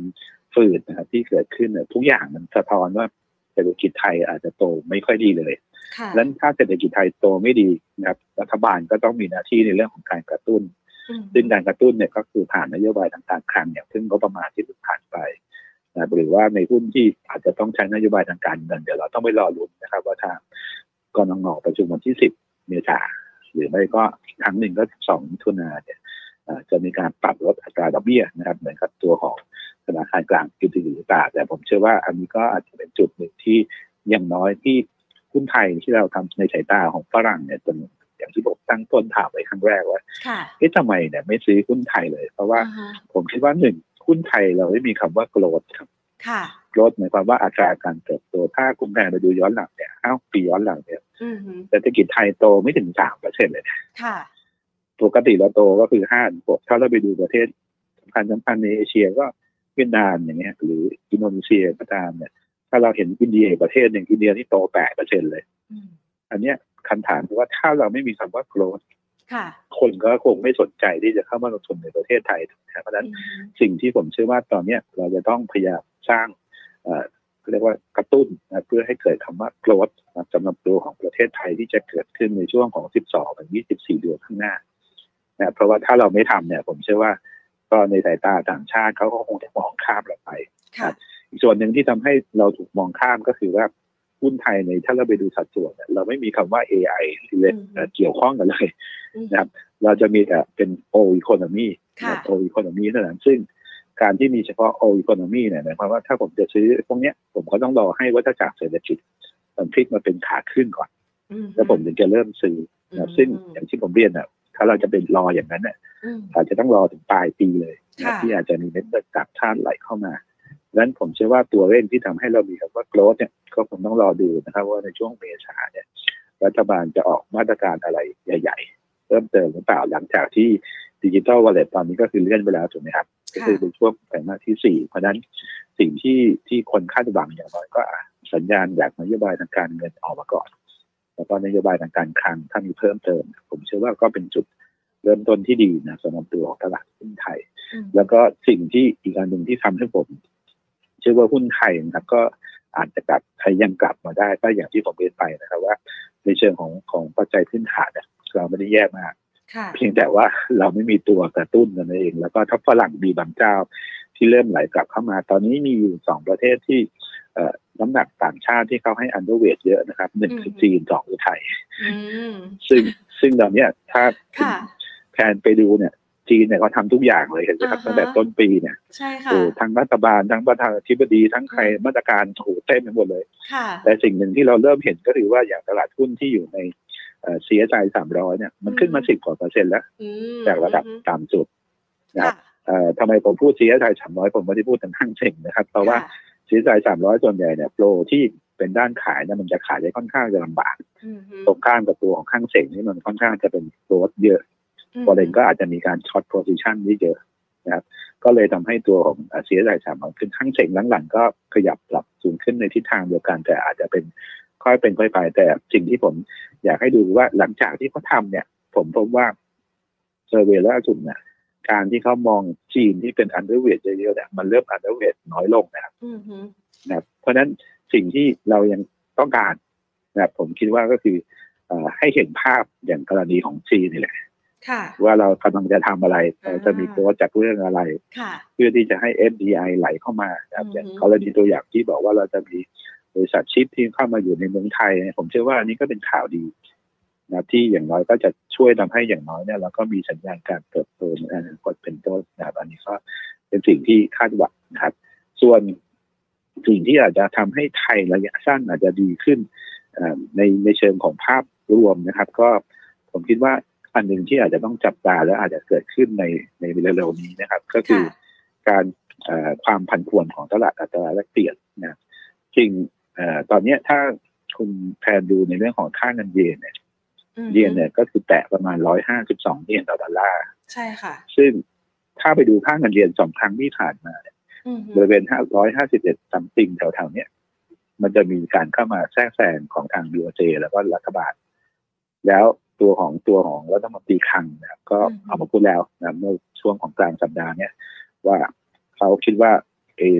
ฝืดนะครับที่เกิดขึ้นเนี่ยทุกอย่างมันสะท้อนว่าเศรษฐกิจไทยอาจจะโตไม่ค่อยดีเลยแล้วถ้าเศรษฐกิจไทยโตไม่ดีนะครับรัฐบาลก็ต้องมีหน้าที่ในเรื่องของการกระตุ้นซึ่งการกระตุ้นเนี่ยก็คือผ่านนโยบายต่างๆครั้งอย่างซึ่งงบประมาณที่ผ่านไปนะหรือว่าในหุ้นที่อาจจะต้องใช้นโยบายทางการเงินเดี๋ยวเราต้องไปรอลุ้นนะครับว่าทางกนง.ประชุมวันที่สิบเมษายนหรือไม่ก็ครั้งหนึ่งก็สองมิถุนายนเนี่ยจะมีการปรับลดอัตราดอกเบี้ยนะครับเหมือนกับตัวของธนาคารกลางกิจการต่างแต่ผมเชื่อว่าอันนี้ก็อาจจะเป็นจุดหนึ่งที่อย่างน้อยที่หุ้นไทยที่เราทำในสายตาของฝรั่งเนี่ยจนอย่างที่ผมตั้งต้นถามไว้ครั้งแรกว่าเอ๊ะทำไมเนี่ยไม่ซื้อหุ้นไทยเลยเพราะว่า uh-huh. ผมคิดว่าหนึ่งหุ้นไทยเราไม่มีคำว่า growth ครับ growth หมายความว่าอัตราการเติบโตถ้าคุณแพนไปดูย้อนหลังเนี่ยห้าปีย้อนหลังเนี่ยเศรษฐกิจไทยโตไม่ถึง สามเปอร์เซ็นต์ เลยค่ะปกติเราโตก็คือ ห้าถึงหก ถ้าเราไปดูประเทศสำคัญสำคัญในเอเชียก็เวียดนามอย่างเงี้ยหรืออินโดนีเซียก็ตามเนี่ยถ้าเราเห็นอินเดียประเทศหนึ่งอินเดียที่โต แปดเปอร์เซ็นต์ เลยอันเนี้ยคำถามคือว่าถ้าเราไม่มีคำว่า growth คนก็คงไม่สนใจที่จะเข้ามาลงทุนในประเทศไทยเพราะฉะนั้นสิ่งที่ผมเชื่อว่าตอนนี้เราจะต้องพยายามสร้างเอ่อเรียกว่ากระตุ้นนะเพื่อให้เกิดคำว่า growth สำหรับตัวของประเทศไทยที่จะเกิดขึ้นในช่วงของสิบสองถึงยี่สิบสี่เดือนข้างหน้านะเพราะว่าถ้าเราไม่ทำเนี่ยผมเชื่อว่าก็ในสายตาต่างชาติเขาก็คงจะมองข้ามเราไปอีกส่วนหนึ่งที่ทำให้เราถูกมองข้ามก็คือว่าหุ้นไทยในถ้าเราไปดูสัดส่วนเราไม่มีคำว่า เอ ไอ เกี่ยวข้องกันเลยนะครับเราจะมีแต่เป็น O economy O economy เท่านั้นซึ่งการที่มีเฉพาะ O economy เนี่ยหมายความว่าถ้าผมจะซื้อพวกเนี้ยผมก็ต้องรอให้วัฏจักรเศรษฐกิจมันพลิกมาเป็นขาขึ้นก่อนแล้วผมถึงจะเริ่มซื้อนะซึ่งอย่างที่ผมเรียนน่ะถ้าเราจะเป็นรออย่างนั้นเนี่ยอาจจะต้องรอถึงปลายปีเลยที่อาจจะมีเม็ดเงินจากชาติไหลเข้ามาดังนั้นผมเชื่อว่าตัวเร่งที่ทำให้เรามีคำว่า growth เนี่ยก็คงต้องรอดูนะครับว่าในช่วงเมษายนเนี่ยรัฐบาลจะออกมาตรการอะไรใหญ่ๆเพิ่มเติมหรือเปล่าหลังจากที่ Digital Wallet ตอนนี้ก็คือเลื่อนไปแล้วถูกไหมครับก็คือในช่วงไตรมาสที่สี่เพราะนั้นสิ่งที่ที่คนคาดหวังอย่างน้อยก็สัญญาณจากนโยบายทางการเงินออกมาก่อนแล้วก็นโยบายทางการคลังถ้ามีเพิ่มเติมผมเชื่อว่าก็เป็นจุดเริ่มต้นที่ดีนะสำหรับตัวของตลาดหุ้นไทยแล้วก็สิ่งที่อีกอันหนึ่งที่ทำให้ผมเชื่อว่าหุ้นไทยนะครับก็อาจจะกลับไทยยังกลับมาได้ก็อย่างที่ผมเรียนไปนะครับว่าในเชิงของของปัจจัยพื้นฐานเนี่ยเราไม่ได้แย่มากเพียงแต่ว่าเราไม่มีตัวกระตุ้นกันเองแล้วก็ถ้าฝรั่งมีบางเจ้าที่เริ่มไหลกลับเข้ามาตอนนี้มีอยู่สองประเทศที่น้ำหนักต่างชาติที่เขาให้อันเดอร์เวทเยอะนะครับหนึ่งคือจีนสองคือไทยซึ่งซึ่งตอนนี้ถ้าแผนไปดูเนี่ยจีนเนี่ยเขาทำทุกอย่างเลยเห็นไหมครับตั้งแต่ต้นปีเนี่ยโอ้ทั้งรัฐบาลทั้งประธานาธิบดีทั้งใครมาตรการถูกเต็มไปหมดเลยแต่สิ่งหนึ่งที่เราเริ่มเห็นก็คือว่าอย่างตลาดหุ้นที่อยู่ในเอ่อ ซี เอส ไอ สามร้อยเนี่ยมันขึ้นมาสิบกว่าเปอร์เซ็นต์แล้วจากระดับต่ำสุดนะครับเอ่อทำไมผมพูด ซี เอส ไอ สามร้อยผมไม่ได้พูดถึงห้างเซ็งนะครับเพราะว่า ซี เอส ไอ สามร้อยส่วนใหญ่เนี่ยโปรที่เป็นด้านขายเนี่ยมันจะขายได้ค่อนข้างจะลำบากตรงข้ามกับตัวของห้างเซ็งนี่มันค่อนข้างจะเป็นโกรธเยอะประเด็นก็อาจจะมีการช็อตโพซิชันที่เยอะนะครับก็เลยทำให้ตัวของ ซี เอส ไอ สามร้อยขึ้นห้างเซ็งหลังๆก็ขยับปรับสูงขึ้นในทิศทางเดียวกันแต่อาจจะเป็นค่อยเป็นค่อยไปแต่สิ่งที่ผมอยากให้ดูว่าหลังจากที่เขาทำเนี่ยผมพบว่าเซอร์เวย์ล่าสุดเนี่ยการที่เขามองจีนที่เป็นอันเดอร์เวทเยอะๆเนี่ยมันเริ่มอันเดอร์เวทน้อยลงนะครับนะเพราะฉะนั้นสิ่งที่เรายังต้องการนะผมคิดว่าก็คือให้เห็นภาพอย่างกรณีของจีนนี่แหละว่าเรากำลังจะทำอะไรเราจะมีตัวจากเรื่องอะไรเพื่อที่จะให้ เอฟ ดี ไอ ไหลเข้ามาครับอย่างกรณีตัวอย่างที่บอกว่าเราจะมีบริษัทชิปที่เข้ามาอยู่ในเมืองไทยผมเชื่อว่าอันนี้ก็เป็นข่าวดีนะที่อย่างน้อยก็จะช่วยทำให้อย่างน้อยเนี่ยเราก็มีสัญญาณการเติบโตในอนาคตเป็นต้นนะครับอันนี้ก็เป็นสิ่งที่คาดหวังนะครับส่วนสิ่งที่อาจจะทำให้ไทยระยะสั้นอาจจะดีขึ้นในในเชิงของภาพรวมนะครับก็ผมคิดว่าอันหนึ่งที่อาจจะต้องจับตาและอาจจะเกิดขึ้นในในเร็วๆนี้นะครับก็คือการความผันผวนของตลาดอัตราแลกเปลี่ยนนะจริงตอนนี้ถ้าคุณแพนดูในเรื่องของค่าเงินเยนเนี่ยเยนเนี่ยก็คือแตะประมาณหนึ่งร้อยห้าสิบสองเยนต่อดอลลาร์ใช่ค่ะซึ่งถ้าไปดูค่าเงินเยนสองครั้งที่ผ่านมาเนี่ยบริเวณห้าร้อยห้าสิบเอ็ดซัมติงแถวๆเนี้ยมันจะมีการเข้ามาแทรกแซงของทาง บี โอ เจ แล้วก็รัฐบาลแล้วตัวของตัวของรัฐมนตรีคลังนะครับก็เอามาพูดแล้วนะเมื่อช่วงของกลางสัปดาห์เนี้ยว่าเขาคิดว่าเอ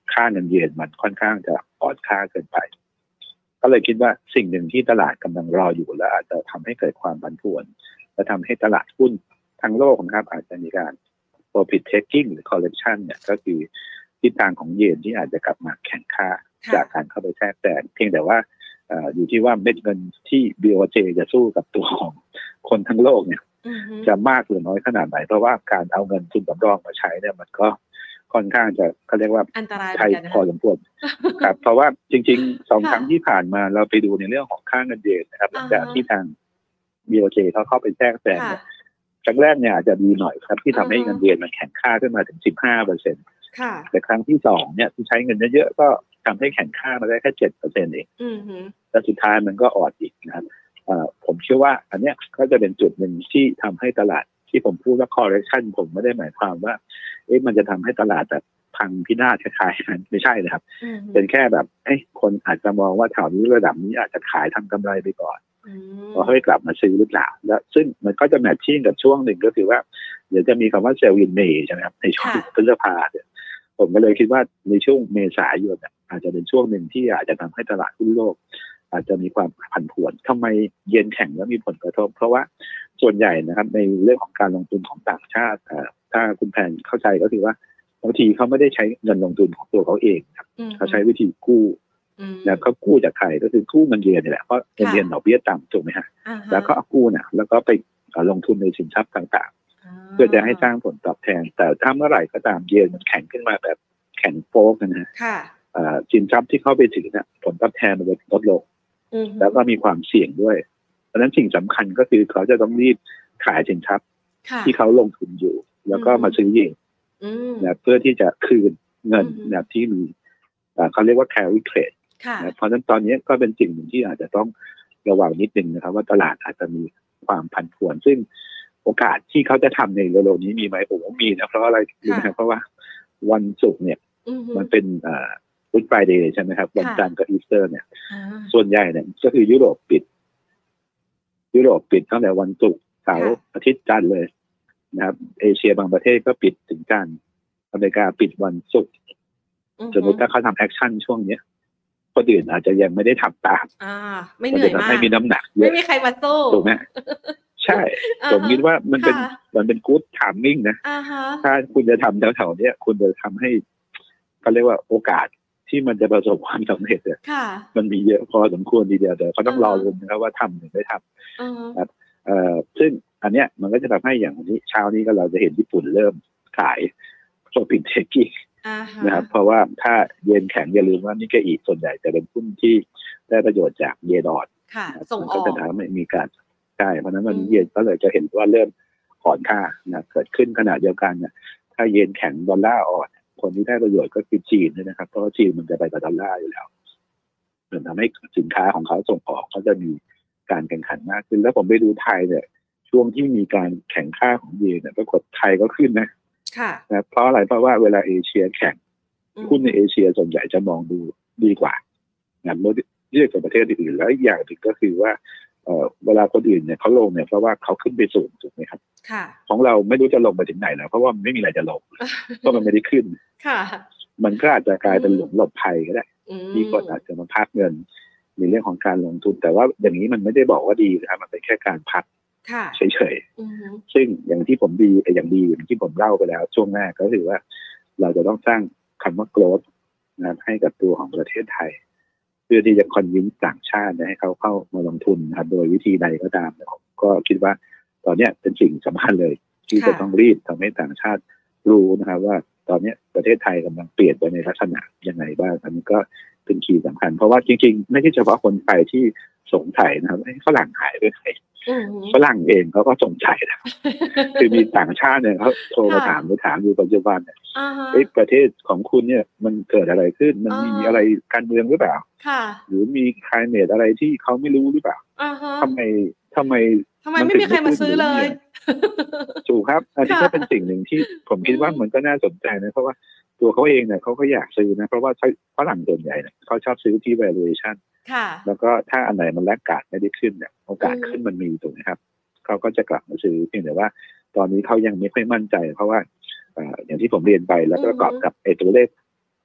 ค่าเงินเยนมันค่อนข้างจะอ่อนค่าเกินไปก็เลยคิดว่าสิ่งหนึ่งที่ตลาดกำลังรออยู่และอาจจะทำให้เกิดความผันผวนและทำให้ตลาดหุ้นทั้งโลกนะครับอาจจะมีการ profit taking หรือ correction เนี่ยก็คือทิศทางของเยนที่อาจจะกลับมาแข็งค่าจากการเข้าไปแทรกแซงเพียงแต่ว่าอยู่ที่ว่าเม็ดเงินที่ บี โอ เจ จะสู้กับตัวของคนทั้งโลกเนี่ยจะมากหรือน้อยขนาดไหนเพราะว่าการเอาเงินทุนสำรองมาใช้เนี่ยมันก็ค่อนข้างจะเขาเรียกว่าอันตรายใช้พอสมควรครับเพราะว่าจริงๆสองครั้งที่ผ่านมาเราไปดูในเรื่องของค่าเงินเยนนะครับหลังจากที่ทาง บี โอ เจ เขาเข้าไปแทรกแซงเนี่ยครั้งแรกเนี่ยอาจจะดีหน่อยครับที่ทำให้เงินเยนมันแข็งค่าขึ้นมาถึง สิบห้าเปอร์เซ็นต์ แต่ครั้งที่สองเนี่ยที่ใช้เงินเยอะๆก็ทำให้แข็งค่ามาได้แค่ เจ็ดเปอร์เซ็นต์ เองแล้วสุดท้ายมันก็อ่อนอีกนะครับผมเชื่อว่าอันเนี้ยก็จะเป็นจุดหนึ่งที่ทำให้ตลาดที่ผมพูดว่า correction ผมไม่ได้หมายความว่าเอ๊ะมันจะทำให้ตลาดแบบพังพินาศคล้ายๆนั้นไม่ใช่นะครับเป็นแค่แบบเอ้คนอาจจะมองว่าแถวนี้ระดับนี้อาจจะขายทำกำไรไปก่อนพอให้กลับมาซื้อหรือเปล่าแล้วซึ่งมันก็จะแมทชิ่งกับช่วงหนึ่งก็คือว่าเดี๋ยวจะมีคำว่าเซลล์อินเมย์ใช่ไหมครับในช่วงพฤษภาเนี่ยผมก็เลยคิดว่าในช่วงเมษายนอาจจะเป็นช่วงหนึ่งที่อาจจะทำให้ตลาดหุ้นโลกอาจจะมีความผันผวนทำไมเยนแข็งแล้วมีผลกระทบเพราะว่าส่วนใหญ่นะครับในเรื่องของการลงทุนของต่างชาติถ้าคุณแพนเข้าใจก็คือว่าบางทีเขาไม่ได้ใช้เงินลงทุนของตัวเขาเองครับเขาใช้วิธีกู้แล้วเขากู้จากใครก็คือกู้เงินเยนนี่แหละเพราะเงินเยนดอกเบี้ยต่ำถูกไหมฮะแล้วก็เอากู้เนี่ยแล้วก็ไปลงทุนในสินทรัพย์ต่างๆเพื่อจะให้สร้างผลตอบแทนแต่ถ้าเมื่อไหร่ก็ตามเยนมันแข็งขึ้นมาแบบแข็งโป๊กนะฮะสินทรัพย์ที่เข้าไปถือเนี่ยผลตอบแทนมันจะลดลงแล้วก็มีความเสี่ยงด้วยเพราะฉะนั้นสิ่งสำคัญก็คือเขาจะต้องรีบขายสินทรัพย์ที่เขาลงทุนอยู่แล้วก็มาซื้อเยนนะเพื่อที่จะคืนเงินแบบที่มีเขาเรียกว่า carry trade นะเพราะฉะนั้นตอนนี้ก็เป็นสิ่งหนึ่งที่อาจจะต้องระวังนิดนึงนะครับว่าตลาดอาจจะมีความผันผวนซึ่งโอกาสที่เขาจะทำในเร็วๆนี้มีไหมผมว่ามีนะเพราะอะไรรู้ไหมเพราะว่าวันศุกร์เนี่ยมันเป็นอ่าGood Friday ใช่ไหมครับวันจันทร์กับอีสเตอร์เนี่ยส่วนใหญ่เนี่ยก็คือยุโรปปิดยุโรปปิดตั้งแต่วันศุกร์เสาร์อาทิตย์จันทร์เลยนะครับเอเชียบางประเทศก็ปิดถึงจันทร์อเมริกาปิดวันศุกร์สมมติถ้าเขาทำแอคชั่นช่วงนี้คนอื่นอาจจะยังไม่ได้ทำตามอ่าไม่เหนื่อยมากไม่มีน้ำหนักไม่มีใครมาสู้ถูกไหมใช่ผมคิดว่ามันเป็นมันเป็นกู๊ดไทมิ่งนะถ้าคุณจะทำแถวๆนี้คุณจะทำให้เขาเรียกว่าโอกาสที่มันจะประสบความสำเร็จเนี่ยมันมีเยอะพอสมควรทีเดียวแต่เขาต้องรอรุ้นนะครับว่าทำหรือไม่ทำครับเอ่อซึ่งอันเนี้ยมันก็จะทำให้อย่างวันนี้เช้านี้ก็เราจะเห็นญี่ปุ่นเริ่มขายโซปินเทกินะครับเพราะว่าถ้าเยนแข็งอย่าลืมว่านิกเกอิส่วนใหญ่จะเป็นหุ้นที่ได้ประโยชน์จากเยนอ่อนส่งออกก็จะทำให้มีการใช่เพราะนั้นวันนี้เยนก็เลยจะเห็นว่าเริ่มอ่อนค่านะเกิดขึ้นขณะเดียวกันเนี่ยถ้าเยนแข็งดอลลาร์อ่อนคนที่ได้ประโยชน์ก็คือจีนนะครับเพราะว่าจีนมันจะไปกับดอลลาร์อยู่แล้วมันทำให้สินค้าของเขาส่งออกเขาจะมีการแข่งขันมากขึ้นแล้วผมไปดูไทยเนี่ยช่วงที่มีการแข่งค่าของเยนเนี่ยปรากฏไทยก็ขึ้นนะค่ะนะเพราะอะไรเพราะว่าเวลาเอเชียแข่งหุ้นในเอเชียส่วนใหญ่จะมองดูดีกว่านะเมื่อเทียบกับประเทศอื่นแล้วอีกอย่างหนึ่งก็คือว่าเอ่อเวลาคนอื่นเนี่ยเขาลงเนี่ยเพราะว่าเขาขึ้นไปสูงถูกไหมครับค่ะของเราไม่รู้จะลงไปถึงไหนแล้วเพราะว่าไม่มีอะไรจะลงเพราะมันไม่ได้ขึ้นค่ะมันก็อาจจะกลายเป็นหลุมหลบภัยก็ได้ที่คนอาจจะมาพักเงินในเรื่องของการลงทุนแต่ว่าอย่างนี้มันไม่ได้บอกว่าดีนะครับมันเป็นแค่การพักเฉยๆซึ่งอย่างที่ผมดีอย่างดีอย่างที่ผมเล่าไปแล้วช่วงแรกก็คือว่าเราจะต้องสร้างคำว่า growth นะให้กับตัวของประเทศไทยเพื่อที่จะคอนวินส์ต่างชาติให้เขาเข้ามาลงทุนนะครับโดยวิธีใดก็ตามผมก็คิดว่าตอนนี้เป็นสิ่งสำคัญเลยที่จะต้องรีบทำให้ต่างชาติรู้นะครับว่าตอนนี้ประเทศไทยกำลังเปลี่ยนไปในลักษณะยังไงบ้างอันนี้ก็เป็นคีย์สำคัญเพราะว่าจริงๆไม่ใช่เฉพาะคนไทยที่สงสัยนะครับฝรั่งหายไปไหนฝรั่งเองเขาก็สงสัยนะคือมีต่างชาติเนี่ยเขาโทรมาถามหรือถามอยู่ปัจจุบันเนี่ยประเทศของคุณเนี่ยมันเกิดอะไรขึ้นมันมีอะไรการเมืองหรือเปล่าหรือมีไคลเมทอะไรที่เขาไม่รู้หรือเปล่าทำไมทำไมทำไมไม่มีใครมาซื้อเลยถูกครับอันนี้ก็เป็นสิ่งหนึ่งที่ผมคิดว่ามันก็น่าสนใจนะเพราะว่าตัวเขาเองเนี่ยเขาก็อยากซื้อนะเพราะว่าฝรั่งส่วนใหญ่เนี่ยเขาชอบซื้อที่ valuation แล้วก็ถ้าอันไหนมันแลกกาดไม่ได้ขึ้นเนี่ยโอกาสขึ้นมันมีถูกไหมครับเขาก็จะกลับมาซื้อเพียงแต่ว่าตอนนี้เขายังไม่ค่อยมั่นใจเพราะว่าอย่างที่ผมเรียนไปแล้วประกอบกับไอ้ตัวเลข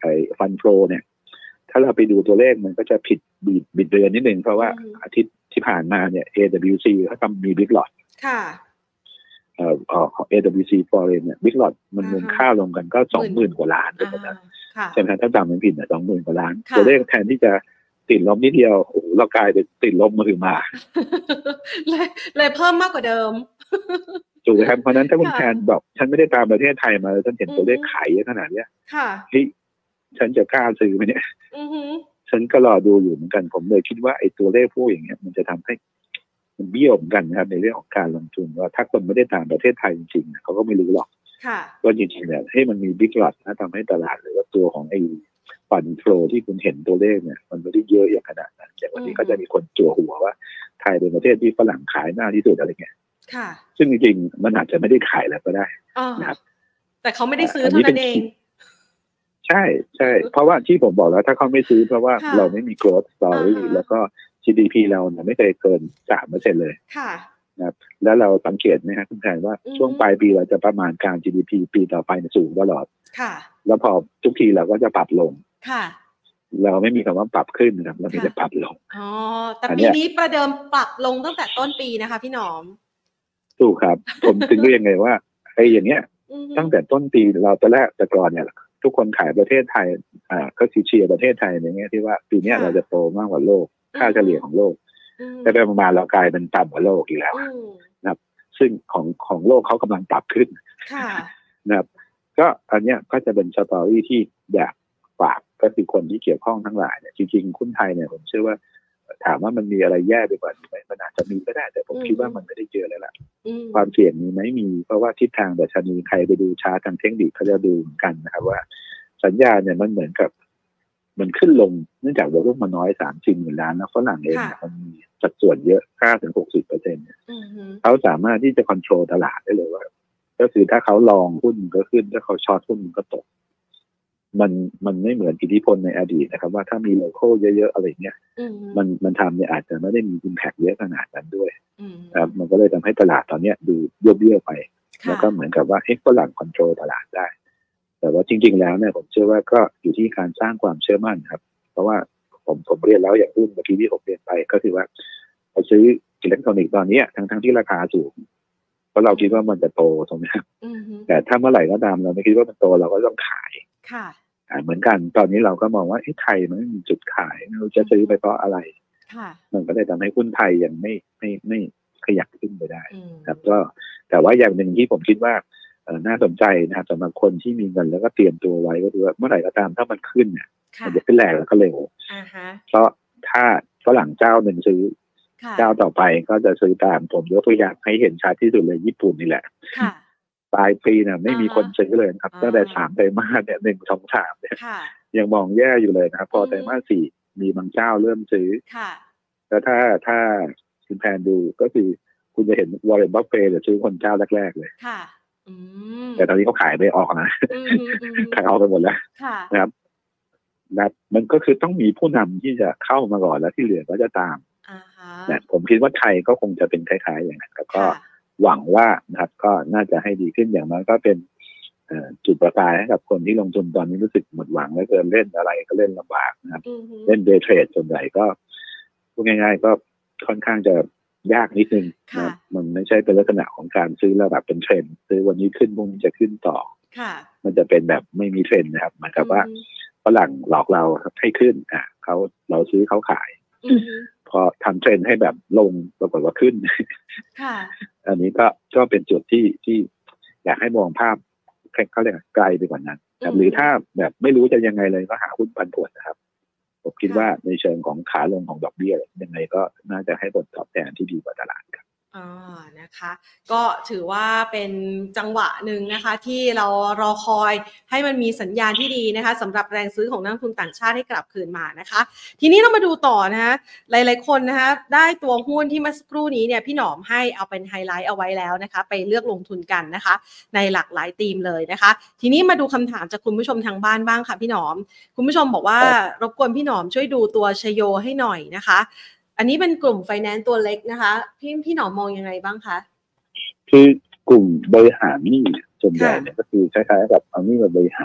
ไอ้ฟันโฟลเนี่ยถ้าเราไปดูตัวเลขมันก็จะผิดบิดบิดเบือนนิดนึงเพราะว่าอาทิตย์ที่ผ่านมาเนี่ย เอ ดับเบิลยู ซี เขาทำมีบิ๊กหลอดค่ะเอ่อของ เอ ดับเบิลยู ซี Foreign เนี่ยบิ๊กหลอดมันมูลค่ารวมกันก็ สองหมื่น กว่าล้านถูกไหมครับใช่ไหมถ้าจำไม่ผิดเนี่ย สองหมื่น กว่าล้านตัวเลขแทนที่จะติดลบนิดเดียวโอ้โหเรากลายเป็นติดลบมาถึงมาเลยเลยเพิ่มมากกว่าเดิมถูกไหมครับเพราะนั้นถ้าคุณแทนบอกฉันไม่ได้ตามประเทศไทยมาฉันเห็นตัวเลขขายเยอะขนาดเนี้ยเฮ้ยฉันจะกล้าซื้อไหมเนี่ยฉันก็รอดูอยู่เหมือนกันผมเลยคิดว่าไอ้ตัวเลขพวกอย่างเงี้ยมันจะทำให้มันเบี้ยวเหมือนกันนะครับในเรื่องของการลงทุนว่าถ้าคนไม่ได้ตามประเทศไทยจริงๆเขาก็ไม่รู้หรอกว่าจริงๆเนี่ยให้มันมีบิ๊กล็อตนะทำให้ตลาดหรือว่าตัวของไอ้ฟันโฟลที่คุณเห็นตัวเลขเนี่ยมันไม่ได้เยอะอย่างขนาดนั้นอย่างวันนี้ก็จะมีคนจั่วหัวว่าไทยเป็นประเทศที่ฝรั่งขายมากที่สุดอะไรเงี้ยซึ่งจริงๆมันอาจจะไม่ได้ขายแล้วก็ได้นะครับแต่เขาไม่ได้ซื้อเท่านั้นเองใช่ใช่เพราะว่าที่ผมบอกแล้วถ้าเขาไม่ซื้อเพราะว่าเราไม่มี growth story แล้วก็ จี ดี พี เราเนี่ยไม่เคยเกิน สามเปอร์เซ็นต์ เลยนะครับแล้วเราสังเกตไหมครับคุณแทนว่าช่วงปลายปีเราจะประมาณการ จี ดี พี ปีต่อไปสูงตลอดแล้วพอทุกทีเราก็จะปรับลงเราไม่มีคำว่าปรับขึ้นนะครับเรามีแต่ปรับลงอ๋อแต่ปีนี้ประเดิมปรับลงตั้งแต่ต้นปีนะคะพี่หนอมถูกครับผมถึงเรียกไงว่าไอ้อย่างเงี้ยตั้งแต่ต้นปีเราตอนแรกแต่ก่อนเนี่ยทุกคนขายประเทศไทยอ่าก็เชียร์ประเทศไทยในแง่ที่ว่าปีนี้เราจะโตมากกว่าโลกค่าเฉลี่ยของโลกแต่ไปประมาณเรากลายเป็นต่ำกว่าโลกอีกแล้วนะครับซึ่งของของโลกเขากำลังปรับขึ้นนะครับก็อันเนี้ยก็จะเป็นสตอรี่ที่อยากฝากก็คือคนที่เกี่ยวข้องทั้งหลายเนี่ยจริงๆหุ้นไทยเนี่ยผมเชื่อว่าถามว่ามันมีอะไรแย่ไปกว่านี้ไหมมันอาจจะมีก็ได้แต่ผมคิดว่ามันไม่ได้เยอะเลยล่ะความเสี่ยงมีไหมมีเพราะว่าทิศทางดัชนีใครไปดูชาร์ตทางเทคนิคเขาจะดูเหมือนกันนะครับว่าสัญญาเนี่ยมันเหมือนกับมันขึ้นลงเนื่องจากวอลุ่มมันน้อยสามสี่หมื่นล้านแล้วฝรั่งเองมันมีสัดส่วนเยอะห้าถึงหกสิบเปอร์เซ็นต์เนี่ยเขาสามารถที่จะควบคุมตลาดได้เลยว่าก็คือถ้าเขาลองหุ้นก็ขึ้นถ้าเขาช็อตหุ้นมันก็ตกมันมันไม่เหมือนอิทธิพลในอดีตนะครับว่าถ้ามีโลโก้เยอะๆอะไรเงี้ยมันมันทำเนี่ยอาจจะไม่ได้มีอิมแพคเยอะขนาดนั้นด้วยครับมันก็เลยทำให้ตลาดตอนนี้ดูเบี้ยวๆไปแล้วก็เหมือนกับว่าเอ๊ะฝรั่งควบคุมตลาดได้แต่ว่าจริงๆแล้วเนี่ยผมเชื่อว่าก็อยู่ที่การสร้างความเชื่อมั่นครับเพราะว่าผมผมเรียนแล้วอย่างหุ้นเมื่อกี้ที่ผมเรียนไปก็คือว่าเราซื้ออิเล็กทรอนิกส์ตอนนี้ทั้งทั้งที่ราคาสูงเพราะเราคิดว่ามันจะโตตรงนี้แต่ถ้าเมื่อไหร่ก็ตามเราไม่คิดว่ามันโตเราก็ต้องขายค่ะเหมือนกันตอนนี้เราก็มองว่าไทยมันมีจุดขายเราจะซื้อไปเพราะอะไรมันก็เลยทำให้หุ้นไทยยังไม่ไม่ไม่ขยับขึ้นไปได้ครับก็แต่ว่าอย่างหนึ่งที่ผมคิดว่าน่าสนใจนะครับสำหรับคนที่มีเงินแล้วก็เตรียมตัวไว้ก็คือว่าเมื่อไหร่ก็ตามถ้ามันขึ้นเนี่ยมันจะขึ้นแรงแล้วก็เร็วเพราะถ้าฝรั่งเจ้าหนึ่งซื้อเจ้าต่อไปก็จะซื้อตามผมยกตัวอย่างให้เห็นชัดที่สุดเลยญี่ปุ่นนี่แหละปลายปีเนี่ยไม่มีคนซื้อเลยครับตั้งแต่สามไตรมาสเนี่ยหนึ่งสองสามเนี่ยยังมองแย่อยู่เลยนะครับพอไตรมาสสี่มีบางเจ้าเริ่มซื้อแล้วถ้าถ้าคุณแพนดูก็คือคุณจะเห็นวอร์เรน บัฟเฟตต์จะซื้อคนเจ้าแรกๆเลยแต่ตอนนี้เขาขายไปออกนะขายออกไปหมดแล้วนะครับนะมันก็คือต้องมีผู้นำที่จะเข้ามาก่อนแล้วที่เหลือก็จะตามนะผมคิดว่าไทยก็คงจะเป็นคล้ายๆอย่างนั้นแล้วก็หวังว่านะครับก็น่าจะให้ดีขึ้นอย่างน้อยก็เป็นจุดประกายให้กับคนที่ลงทุนตอนนี้รู้สึกหมดหวังแล้วเกินเล่นอะไรก็เล่นลำบากนะครับเล่นเดย์เทรดส่วนใหญ่ก็พูดง่ายๆก็ค่อนข้างจะยากนิดนึงนะมันไม่ใช่เป็นลักษณะของการซื้อแล้วแบบเป็นเทรนด์ซื้อวันนี้ขึ้นพรุ่งนี้จะขึ้นต่อมันจะเป็นแบบไม่มีเทรนด์นะครับเหมือนกับว่าฝรั่งหลอกเราให้ขึ้นอ่ะเขาเราซื้อเขาขายพอทำเทรนด์ให้แบบลงปรากฏว่าขึ้นอันนี้ก็ก็เป็นจุดที่ที่อยากให้มองภาพเขาเรียกไกลไปกว่านั้นหรือถ้าแบบไม่รู้จะยังไงเลยก็หาหุ้นปันผลนะครับผมคิดว่าในเชิงของขาลงของดอกเบี้ยยังไงก็น่าจะให้ผลตอบแทนที่ดีกว่าตลาดครับอ่านะคะก็ถือว่าเป็นจังหวะหนึ่งนะคะที่เรารอคอยให้มันมีสัญญาณที่ดีนะคะสำหรับแรงซื้อของนักลงทุนต่างชาติให้กลับคืนมานะคะทีนี้เรามาดูต่อนะคะหลายๆคนนะคะได้ตัวหุ้นที่เมื่อสักครู่นี้เนี่ยพี่หนอมให้เอาเป็นไฮไลท์เอาไว้แล้วนะคะไปเลือกลงทุนกันนะคะในหลากหลายธีมเลยนะคะทีนี้มาดูคำถามจากคุณผู้ชมทางบ้านบ้างค่ะพี่หนอมคุณผู้ชมบอกว่ารบกวนพี่หนอมช่วยดูตัวชโยให้หน่อยนะคะอันนี้เป็นกลุ่มไฟแนนซ์ตัวเล็กนะคะพี่พี่หนอมมองยังไงบ้างคะคือกลุ่มบริหารนี่ส่วนใหญ่เนี่ยก็คือคล้ายๆกับเอานี่มาบริหาร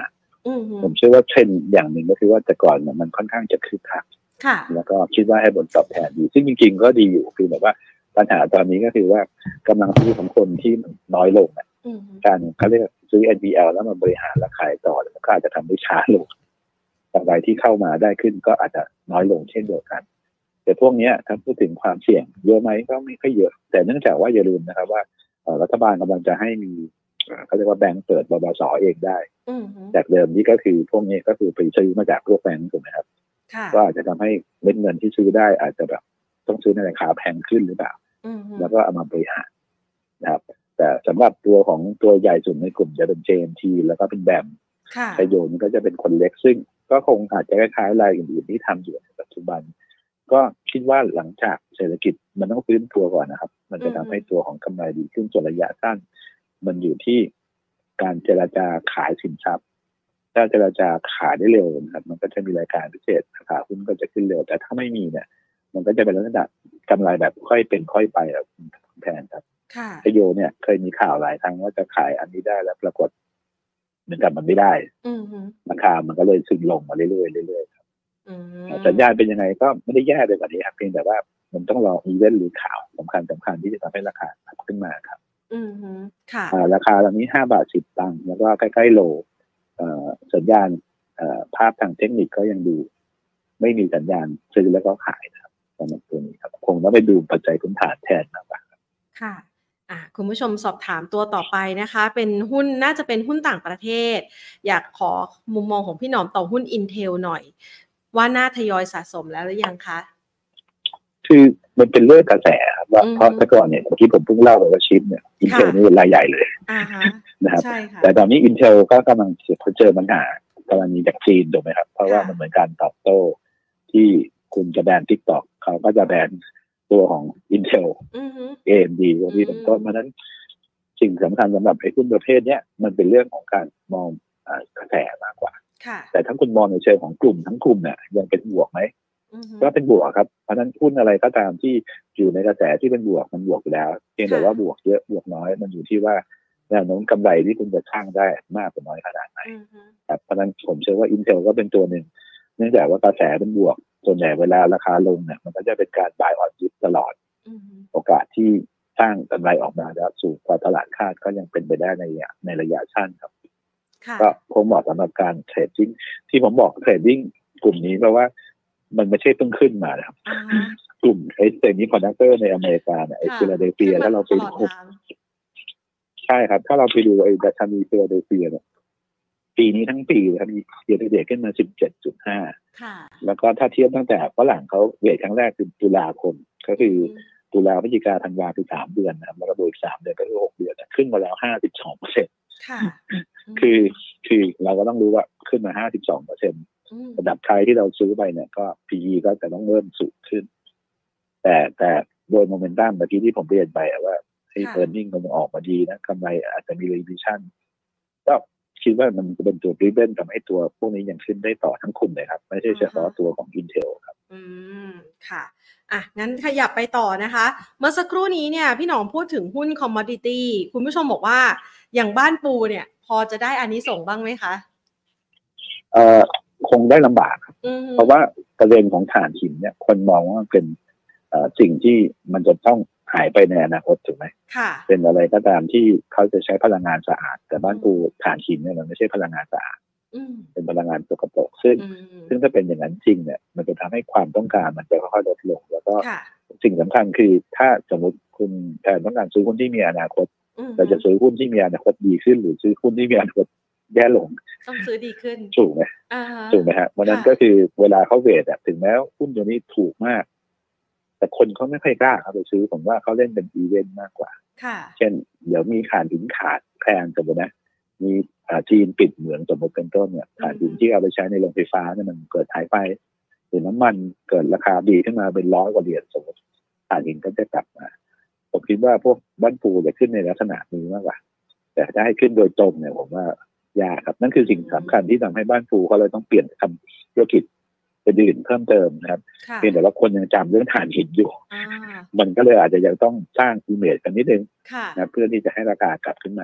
ผมเชื่อว่าเทรนด์อย่างหนึ่งก็คือว่าแต่ก่อนเนี่ยมันค่อนข้างจะคึกคักแล้วก็คิดว่าให้ผลตอบแทนดีซึ่งจริงๆก็ดีอยู่คือแบบว่าปัญหาตอนนี้ก็คือว่ากำลังซื้อของคนที่น้อยลงการเขาเรียกซื้อ เอ็น พี แอล แล้วมาบริหารและขายต่อแล้วก็อาจจะทำได้ช้าลงกำไรที่เข้ามาได้ขึ้นก็อาจจะน้อยลงเช่นเดียวกันแต่พวกนี้ถ้าพูดถึงความเสี่ยงเยอะไหมก็ไม่ค่อยเยอะแต่เนื่องจากว่าอย่าลืมนะครับว่ารัฐบาลกำลังจะให้มีเขาเรียกว่าแบงก์เปิดบลส.เองได้จากเดิมนี้ก็คือพวกนี้ก็คือไปซื้อมาจากพวกแบงก์ถูกไหมครับก็อาจจะทำให้เม็ดเงินที่ซื้อได้อาจจะแบบต้องซื้อในราคาแพงขึ้นหรือเปล่าแล้วก็เอามาบริหารนะครับแต่สำหรับตัวของตัวใหญ่สุดในกลุ่มจะเป็น เจ เอ็ม ที แล้วก็เป็นแบมไทโยนก็จะเป็นคนเล็กซึ่งก็คงอาจจะคล้ายๆรายอื่นๆที่ทำอยู่ในปัจจุบันก็คิดว่าหลังจากเศรษฐกิจมันต้องฟื้นตัวก่อนนะครับมันจะทำให้ตัวของกำไรดีขึ้นส่วนระยะสั้นมันอยู่ที่การเจรจาขายสินทรัพย์ถ้าเจรจาขายได้เร็วนะครับมันก็จะมีรายการพิเศษราคาหุ้นก็จะขึ้นเร็วแต่ถ้าไม่มีเนี่ยมันก็จะเป็นลักษณะกำไรแบบค่อยเป็นค่อยไปแบบแพงครับไทโยเนี่ยเคยมีข่าวหลายครั้งว่าจะขายอันนี้ได้แล้วปรากฏเหมือนกับมันไม่ได้ราคามันก็เลยซึมลงมาเรื่อยๆเรื่อยๆครับสัญญาณเป็นยังไงก็ไม่ได้แย่ไปกว่านี้ครับเพียงแต่ว่ามันต้องรออีเวนต์หรือข่าวสำคัญสำคัญที่จะทำให้ราคาขึ้นมาครับราคาตอนนี้ห้าบาทสิบตังค์แล้วก็ใกล้ๆโลสัญญาณภาพทางเทคนิคก็ยังดูไม่มีสัญญาณซื้อแล้วก็ขายนะครับสำหรับตัวนี้ครับคงต้องไปดูปัจจัยพื้นฐานแทนมากกว่าค่ะอ่ะคุณผู้ชมสอบถามตัวต่อไปนะคะเป็นหุ้นน่าจะเป็นหุ้นต่างประเทศอยากขอมุมมองของพี่หนอมต่อหุ้น Intel หน่อยว่าน่าทยอยสะสมแล้วหรือยังคะคือมันเป็นเรื่องกระแสครับว่าเพราะแต่ก่อนเนี่ยเมื่อกี้ผมเพิ่งเล่าไปว่าชิปเนี่ย Intel นี่เป็นรายใหญ่เลยนะครับแต่ตอนนี้ Intel ก็กำลังเจอปัญหากรณีจากจีนถูกไหมครับเพราะว่ามันเหมือนการตอบโต้ที่คุณจะแบน TikTok เขาก็จะแบนตัวของ Intel เอ เอ็ม ดี พวกนี้เป็นต้นเพราะนั้นสิ่งสำคัญสำหรับไอ้หุ้นประเภทนี้มันเป็นเรื่องของการมองกระแสมากกว่าแต่ถ้าคุณมองในเชิงของกลุ่มทั้งกลุ่มเนี่ยยังเป็นบวกไหมก็เป็นบวกครับเพราะนั้นหุ้นอะไรก็ตามที่อยู่ในกระแสที่เป็นบวกมันบวกอยู่แล้วเพียงแต่ว่าบวกเยอะบวกน้อยมันอยู่ที่ว่าแนวโน้มกำไรที่คุณจะสร้างได้มากหรือน้อยขนาดไหนครับเพราะนั้นผมเชื่อว่า Intel ก็เป็นตัวหนึ่งเนื่องจากว่ากระแสเป็นบวกส่วนใหญ่เวลาราคาลงเนี่ยมันก็จะเป็นการ buy on dip ตลอดโอกาสที่สร้างกำไรออกมาแล้วสูงกว่าตลาดคาดก็ยังเป็นไปได้ในในระยะสั้นครับก็คงเหมาะสำหรับการเทรดดิ้งที่ผมบอกเทรดดิ้งกลุ่มนี้เพราะว่ามันไม่ใช่เพิ่งขึ้นมานะครับกลุ่มไอ้เซมิคอนดักเตอร์ในอเมริกาเนี่ยไอ้ฟิลาเดลเฟียถ้าเราไปดูใช่ครับถ้าเราไปดูไอ้ดัชนีฟิลาเดลเฟียเนี่ยปีนี้ทั้งปีครับมีเยอรมันขึ้นมา สิบเจ็ดจุดห้า ค่ะแล้วก็ถ้าเทียบตั้งแต่ฝรั่งเขาเวทครั้งแรกคือตุลาคมก็คือตุลาพฤศจิกาธันวาคือสามเดือนนะครับแล้วก็โดยอีกสามเดือนก็คือหกเดือนขึ้นมาแล้ว ห้าสิบสองเปอร์เซ็นต์ ค่ะคือคือเราก็ต้องรู้ว่าขึ้นมา ห้าสิบสองเปอร์เซ็นต์ ระดับใครที่เราซื้อไปเนี่ยก็ พี อี ก็จะต้องเริ่มสูงขึ้นแต่แต่โดยโมเมนตัมเมื่อกี้ที่ผมเรียนไปว่าให้ earning มันออกมาดีนะกำไรอาจจะมี revision ก็คิดว่ามันจะเป็นตัว driven ทำให้ตัวพวกนี้ยังขึ้นได้ต่อทั้งกลุ่มเลยครับไม่ใช่เฉพาะตัวของ Intel ครับอืมค่ะอ่ะงั้นขยับไปต่อนะคะเมื่อสักครู่นี้เนี่ยพี่หนอมพูดถึงหุ้น commodity คุณผู้ชมบอกว่าอย่างบ้านปูเนี่ยพอจะได้อานิสงส์บ้างไหมคะเอ่อคงได้ลำบากครับเพราะว่าประเด็นของถ่านหินเนี่ยคนมองว่าเป็นเอ่อสิ่งที่มันจะต้องหายไปในอนาคตถูกไหมค่ะเป็นอะไรก็ตามที่เขาจะใช้พลังงานสะอาดแต่บ้านปูถ่านหินเนี่ยมันไม่ใช่พลังงานสะอาดเป็นพลังงานสกปรกซึ่งซึ่งถ้าเป็นอย่างนั้นจริงเนี่ยมันจะทำให้ความต้องการมันจะค่อยๆลดลงแล้วก็สิ่งสำคัญคือถ้าสมมติคุณแทนต้องการซื้อหุ้นที่มีอนาคตเราจะซื้อหุ้นที่มีอนาคตดีขึ้นหรือซื้อหุ้นที่มีอนาคตแย่ลงต้องซื้อดีขึ้นถูกไหมถูกไหมฮะเพราะนั้นก็คือเวลาเขาเวทอ่ะถึงแม้หุ้นตัวนี้ถูกมากแต่คนเขาไม่ค่อยกล้าเขาไปซื้อผมว่าเขาเล่นเป็นอีเวนต์มากกว่าเช่นเดี๋ยวมีขาดหินขาดแพงสมมตินะมีจีนปิดเหมืองสมมติเป็นต้นเนี่ยขาดหินที่เอาไปใช้ในโรงไฟฟ้าเนี่ยมันเกิดหายไปหรือน้ำมันเกิดราคาดีขึ้นมาเป็นร้อยกว่าเหรียญสมมติขาดหินก็จะกลับมาผมคิดว่าพวกบ้านปูจะขึ้นในลักษณะนี้มากกว่าแต่ถ้าให้ขึ้นโดยตรงเนี่ยผมว่ายากครับนั่นคือสิ่งสำคัญที่ทำให้บ้านปูเขาเลยต้องเปลี่ยนทำธุรกิจเป็นอื่นเพิ่มเติมนะครับเพียงแต่ว่าคนยังจำเรื่องถ่านหินอยู่มันก็เลยอาจจะยังต้องสร้างอิมเมจกันนิดนึงนะเพื่อที่จะให้ราคากลับขึ้นมาครับ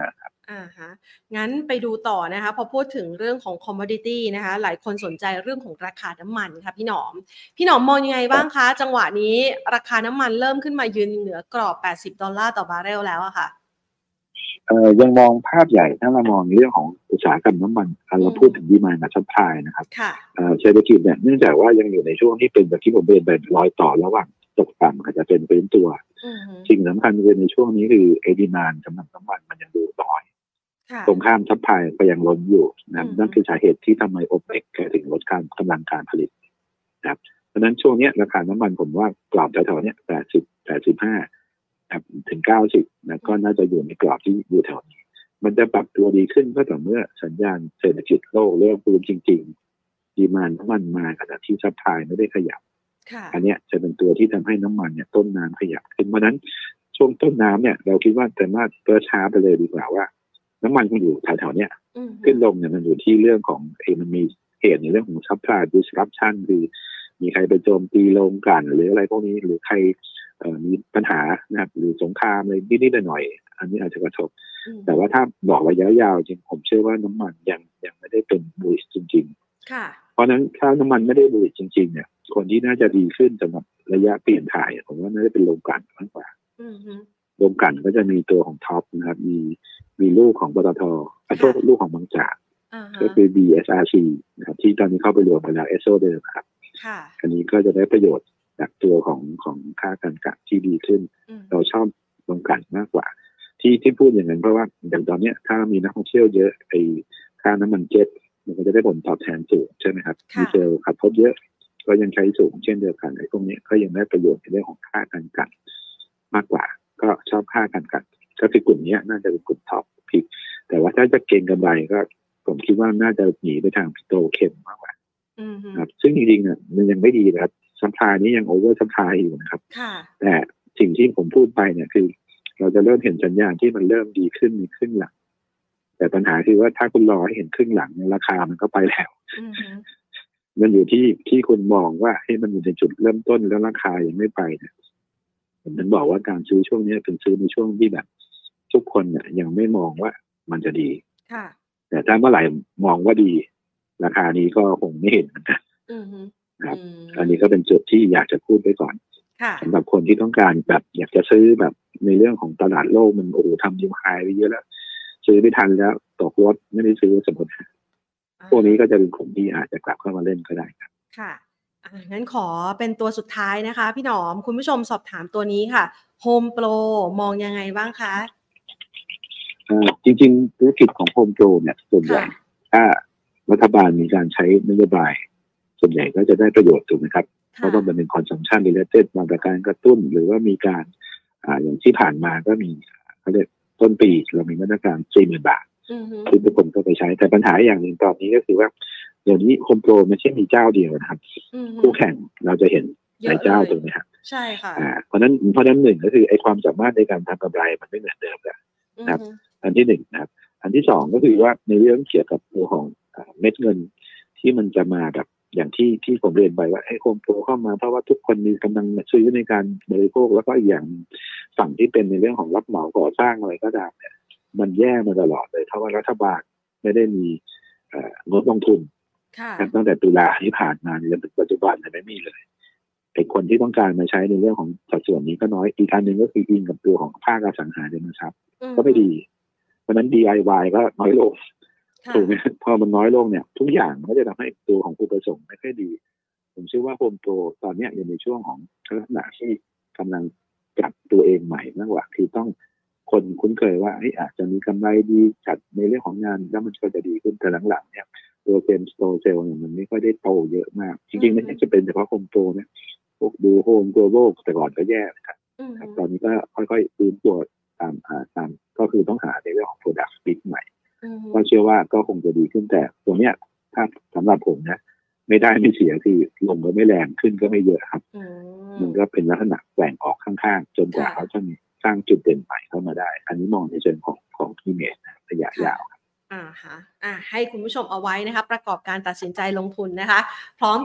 อ่าฮะงั้นไปดูต่อนะคะพอพูดถึงเรื่องของ commodity นะคะหลายคนสนใจเรื่องของราคาน้ำมันค่ะพี่หนอมพี่หนอมมองยังไงบ้างคะจังหวะนี้ราคาน้ำมันเริ่มขึ้นมายืนเหนือกรอบแปดสิบดอลลาร์ต่อบาร์เรลแล้วอะค่ะเอ่อยังมองภาพใหญ่ถ้าเรามองเรื่องของอุตสาหกรรมน้ำมันเราพูดถึงดีมานด์กับซัพพลายนะครับเศรษฐกิจเนี่ยเนื่องจากว่ายังอยู่ในช่วงที่เป็นแบบที่ผมเรียนไปรอยต่อระหว่างตกต่ำอาจจะเป็นฟื้นตัวสิ่งสำคัญคือในช่วงนี้คือไอ้ดีมานด์สำหรับน้ำมันมันยังดูน้อยตรงข้ามซัพพลายก็ยังล้นอยู่นะนั่นคือสาเหตุที่ทำไมโอเปกถึงลดการกำลังการผลิตนะครับเพราะฉะนั้นช่วงนี้ราคาน้ำมันผมว่ากรอบแถวๆเนี้ยแปดสิบ แปดสิบห้าถึงเก้าสิบนะก็น่าจะอยู่ในกรอบที่อยู่แถวนี้มันจะปรับตัวดีขึ้นก็ต่อเมื่อสัญญาณเศรษฐกิจโลกเริ่มฟื้นจริงๆดีมานด์น้ำมันมาขณะที่ซัพพลายไม่ได้ขยับอันนี้จะเป็นตัวที่ทำให้น้ำมันเนี่ยต้นน้ำขยับขึ้นเพราะนั้นช่วงต้นน้ำเนี่ยเราคิดว่าแต่ว่าเปิดช้าไปเลยดีกว่าว่าน้ำมันมันอยู่แถวๆเนี้ยขึ้นลงเนี่ยมันอยู่ที่เรื่องของเอมันมีเหตุในเรื่องของ supply disruption คือมีใครไปโจมตีโรงกลั่นหรืออะไรพวกนี้หรือใครมีปัญหานะครับหรือสงครามอะไรนิดๆหน่อยๆอันนี้อาจจะกระทบแต่ว่าถ้าบอกระยะยาวจริงผมเชื่อว่าน้ำมันยังยังไม่ได้เป็นบูลลิชจริงๆเพราะนั้นถ้าน้ำมันไม่ได้บูลลิชจริงๆเนี่ยคนที่น่าจะดีขึ้นสำหรับระยะเปลี่ยนถ่ายผมว่าน่าจะเป็นโรงกลั่นมากกว่าโรงกลั่นก็จะมีตัวของท็อปนะครับมีมีลูกของปตท.ขอโทษลูกของบางจากก็คือ บี เอส อาร์ ซี นะครับที่ตอนนี้เข้าไปรวมไปแล้วเอสโซเดิมครับอันนี้ก็จะได้ประโยชน์จากตัวของของค่าการกลั่นที่ดีขึ้นเราชอบโรงกลั่นมากกว่าที่ที่พูดอย่างนั้นเพราะว่าอย่างตอนนี้ถ้ามีนักท่องเที่ยวเยอะไอ้ค่าน้ำมันเจ็ตมันก็จะได้ผลตอบแทนสูงใช่ไหมครับดีเซลขับรถเยอะก็ยังใช้สูงเช่นเดียวกันไอ้พวกนี้ก็ยังได้ประโยชน์ในเรื่องของค่าการกลั่นมากกว่าก็ชอบค่าการกลั่นก็คือกลุ่มนี้น่าจะเป็นกลุ่มท็อปพิกแต่ว่าถ้าจะเก็งกำไรก็ผมคิดว่าน่าจะหนีไปทางปิโตรเคมมากกว่าครับซึ่งจริงๆเนี่ยมันยังไม่ดีนะครับซัพพลายนี้ยังโอเวอร์ซัพพลายอยู่นะครับแต่สิ่งที่ผมพูดไปเนี่ยคือเราจะเริ่มเห็นสัญญาณที่มันเริ่มดีขึ้นในครึ่งหลังแต่ปัญหาคือว่าถ้าคุณรอให้เห็นครึ่งหลังเนี่ยราคามันก็ไปแล้วมันอยู่ที่ที่คุณมองว่าให้มันอยู่ในจุดเริ่มต้นแล้วราคายังไม่ไปเนี่ยผมถึงบอกว่าการซื้อช่วงนี้เป็นซื้อในช่วงที่แบบทุกคนเนี่ยยังไม่มองว่ามันจะดีแต่ถ้าเมื่อไหร่มองว่าดีราคานี้ก็คงไม่เห็นนะครับอันนี้ก็เป็นจุดที่อยากจะพูดไปก่อนสำหรับคนที่ต้องการแบบอยากจะซื้อแบบในเรื่องของตลาดโลกมันโอ้โหทำนิวไฮไปเยอะแล้วซื้อไม่ทันแล้วตกรถไม่ได้ซื้อสมมติพวกนี้ก็จะเป็นกลุ่มที่อาจจะกลับเข้ามาเล่นก็ได้ครับค่ะงั้นขอเป็นตัวสุดท้ายนะคะพี่หนอมคุณผู้ชมสอบถามตัวนี้ค่ะ Home Pro มองยังไงบ้างคะจริงๆธุรกิจของ Home Pro เนี่ยส่วนใหญ่ถ้ารัฐบาลมีการใช้นโยบายส่วนใหญ่ก็จะได้ประโยชน์ถูกไหมครับเพราะว่ามันเป็น consumption related มาตรการกระตุ้นหรือว่ามีการอ่าอย่างที่ผ่านมาก็มีเขาเรียกต้นปีเรามีมาตรการ สี่หมื่น บาทที่ทุกคนก็ไปใช้แต่ปัญหาอย่างหนึ่งตอนนี้ก็คือว่าเดี๋ยวนี้โฮมโปรไม่ใช่มีเจ้าเดียวนะครับคู่แข่งเราจะเห็นหลายเจ้าถูกไหมครับใช่ค่ะอ่าเพราะนั้นเพราะนั้นหนึ่งก็คือไอ้ความสามารถในการทำกำไรมันไม่เหมือนเดิมแล้วนะครับอันที่หนึ่งนะครับอันที่สองก็คือว่าในเรื่องเกี่ยวกับตัวของเม็ดเงินที่มันจะมาแบบอย่างที่ที่ผมเรียนไปว่าไอ้โฮมโปรเข้ามาเพราะว่าทุกคนมีกำลังซื้อในการบริโภคแล้วก็อีกอย่างฝั่งที่เป็นในเรื่องของรับเหมาก่อสร้างอะไรก็ตามเนี่ยมันแย่มาตลอดเลยเพราะว่ารัฐบาลไม่ได้มีงบลงทุนตั้งแต่ตุลาที่ผ่านมาจนถึงปัจจุบันไม่มีเลยไอ้คนที่ต้องการมาใช้ในเรื่องของสัดส่วนนี้ก็น้อยอีกอันหนึ่งก็คืออิงกับตัวของภาคอสังหาริมทรัพย์ก็ไม่ดีเพราะนั้น ดี ไอ วาย ก็น้อยลงถูกไหมพอมันน้อยลงเนี่ยทุกอย่างมันก็จะทำให้ตัวของผู้ประสงค์ไม่ค่อยดีผมเชื่อว่าโฮมโปรตอนนี้อยู่ในช่วงของลักษณะที่กำลังปรับตัวเองใหม่มากกว่าคือต้องคนคุ้นเคยว่าอาจจะมีกำไรดีจัดในเรื่องของงานแล้วมันก็จะดีขึ้นแต่หลังๆเนี่ยตัวเซมสโตรเซลเนี่ยมันไม่ค่อยได้โตเยอะมากจริงๆไม่ใช่จะเป็นเฉพาะโฮมโปรนะพวกดูโฮมโกลบอลแต่ก่อนก็แย่นะครับตอนนี้ก็ค่อยๆฟื้นตัวตามตามก็คือต้องหาในเรื่องของ product fit ใหม่ก็เชื่อว่าก็คงจะดีขึ้นแต่ตัวเนี้ยถ้าสำหรับผมนะไม่ได้ไม่เสียคือลงก็ไม่แรงขึ้นก็ไม่เยอะครับมันก็เป็นลักษณะแกว่งออกข้างๆจนกว่าเขาจะสร้างจุดเด่นใหม่เข้ามาได้อันนี้มองในเชิงของของทีเมทระยะยาวครับอ่าฮะอ่าให้คุณผู้ชมเอาไว้นะคะประกอบการตัดสินใจลงทุนนะคะพร้อมกับ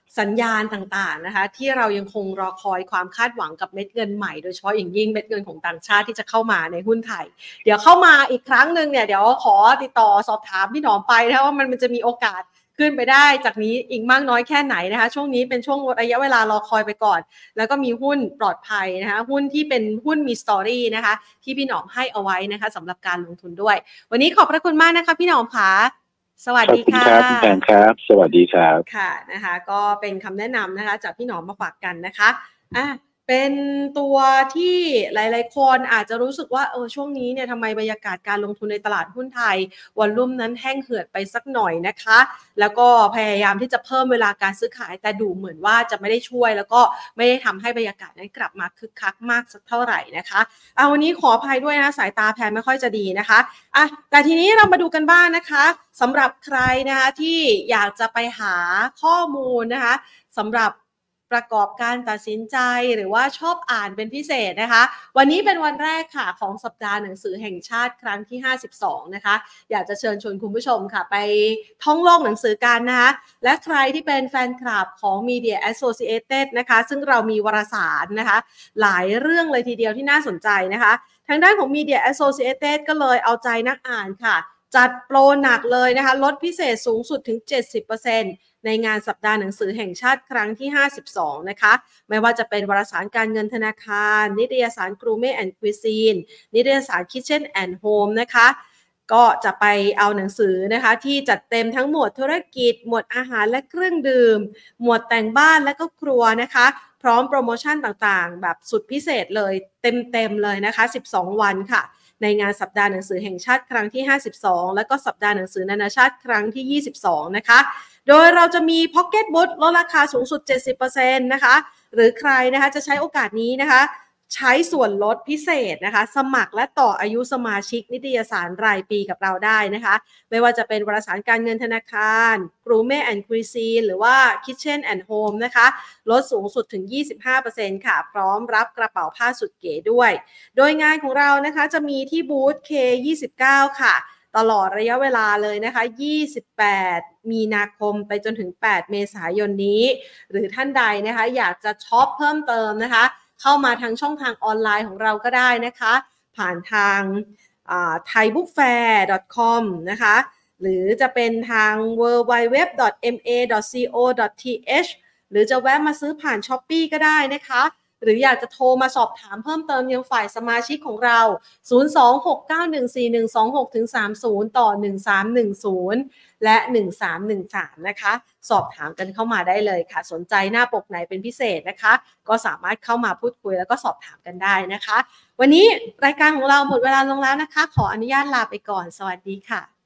สัญญาณต่างๆนะคะที่เรายังคงรอคอยความคาดหวังกับเม็ดเงินใหม่โดยเฉพาะอย่างยิ่งเม็ดเงินของต่างชาติที่จะเข้ามาในหุ้นไทยเดี๋ยวเข้ามาอีกครั้งนึงเนี่ยเดี๋ยวขอติดต่อสอบถามพี่หนอมไปนะว่ามันมันจะมีโอกาสขึ้นไปได้จากนี้อีกมากน้อยแค่ไหนนะคะช่วงนี้เป็นช่วงระยะเวลารอคอยไปก่อนแล้วก็มีหุ้นปลอดภัยนะคะหุ้นที่เป็นหุ้นมีสตอรี่นะคะที่พี่หนอมให้เอาไว้นะคะสำหรับการลงทุนด้วยวันนี้ขอบพระคุณมากนะคะพี่หนอมค่ะสวัสดีค่ะขอบคุณครับพี่แพงครับสวัสดีครับค่ะนะคะก็เป็นคำแนะนำนะคะจากพี่หนอมมาฝากกันนะคะอ่ะเป็นตัวที่หลายๆคนอาจจะรู้สึกว่าเออช่วงนี้เนี่ยทำไมบรรยากาศการลงทุนในตลาดหุ้นไทยวอลลุ่มนั้นแห้งเหือดไปสักหน่อยนะคะแล้วก็พยายามที่จะเพิ่มเวลาการซื้อขายแต่ดูเหมือนว่าจะไม่ได้ช่วยแล้วก็ไม่ได้ทำให้บรรยากาศนั้นกลับมาคึกคักมากสักเท่าไหร่นะคะอ่ะวันนี้ขออภัยด้วยนะสายตาแพนไม่ค่อยจะดีนะคะอ่ะแต่ทีนี้เรามาดูกันบ้างนะคะสำหรับใครนะคะที่อยากจะไปหาข้อมูลนะคะสำหรับประกอบการตัดสินใจหรือว่าชอบอ่านเป็นพิเศษนะคะวันนี้เป็นวันแรกค่ะของสัปดาห์หนังสือแห่งชาติครั้งที่ห้าสิบสองนะคะอยากจะเชิญชวนคุณผู้ชมค่ะไปท่องโลกหนังสือกันนะคะและใครที่เป็นแฟนคลับของ Media Associated นะคะซึ่งเรามีวารสารนะคะหลายเรื่องเลยทีเดียวที่น่าสนใจนะคะทางด้านของ Media Associated ก็เลยเอาใจนักอ่านค่ะจัดโปรหนักเลยนะคะลดพิเศษสูงสุดถึง เจ็ดสิบเปอร์เซ็นต์ ในงานสัปดาห์หนังสือแห่งชาติครั้งที่ห้าสิบสองนะคะไม่ว่าจะเป็นวารสารการเงินธนาคารนิตยสาร Gourmet and Cuisine นิตยสาร Kitchen and Home นะคะก็จะไปเอาหนังสือนะคะที่จัดเต็มทั้งหมวดธุรกิจหมวดอาหารและเครื่องดื่มหมวดแต่งบ้านและก็ครัวนะคะพร้อมโปรโมชั่นต่างๆแบบสุดพิเศษเลยเต็มๆเลยนะคะสิบสองวันค่ะในงานสัปดาห์หนังสือแห่งชาติครั้งที่ห้าสิบสองแล้วก็สัปดาห์หนังสือนานาชาติครั้งที่ยี่สิบสองนะคะโดยเราจะมี Pocket Book ลดราคาสูงสุด เจ็ดสิบเปอร์เซ็นต์ นะคะหรือใครนะคะจะใช้โอกาสนี้นะคะใช้ส่วนลดพิเศษนะคะสมัครและต่ออายุสมาชิกนิตยสารรายปีกับเราได้นะคะไม่ว่าจะเป็นวารสารการเงินธนาคาร Gourmet and Cuisine หรือว่า Kitchen and Home นะคะลดสูงสุดถึง ยี่สิบห้าเปอร์เซ็นต์ ค่ะพร้อมรับกระเป๋าผ้าสุดเก๋ด้วยโดยงานของเรานะคะจะมีที่บูธ เค ยี่สิบเก้า ค่ะตลอดระยะเวลาเลยนะคะยี่สิบแปดมีนาคมไปจนถึงแปดเมษายนนี้หรือท่านใดนะคะอยากจะช็อปเพิ่มเติมนะคะเข้ามาทางช่องทางออนไลน์ของเราก็ได้นะคะผ่านทาง ไทยบุ๊กแฟร์ ดอท คอม นะคะหรือจะเป็นทาง ดับเบิลยู ดับเบิลยู ดับเบิลยู ดอท เอ็ม เอ ดอท ซี โอ ดอท ที เอช หรือจะแวะมาซื้อผ่าน Shopee ก็ได้นะคะหรืออยากจะโทรมาสอบถามเพิ่มเติมยังฝ่ายสมาชิกของเราศูนย์ สอง หก เก้า หนึ่ง สี่ หนึ่ง สอง หก สามศูนย์ ต่อหนึ่งสามหนึ่งศูนย์และหนึ่งสามหนึ่งสามนะคะสอบถามกันเข้ามาได้เลยค่ะสนใจหน้าปกไหนเป็นพิเศษนะคะก็สามารถเข้ามาพูดคุยแล้วก็สอบถามกันได้นะคะวันนี้รายการของเราหมดเวลาลงแล้วนะคะขออนุญาตลาไปก่อนสวัสดีค่ะ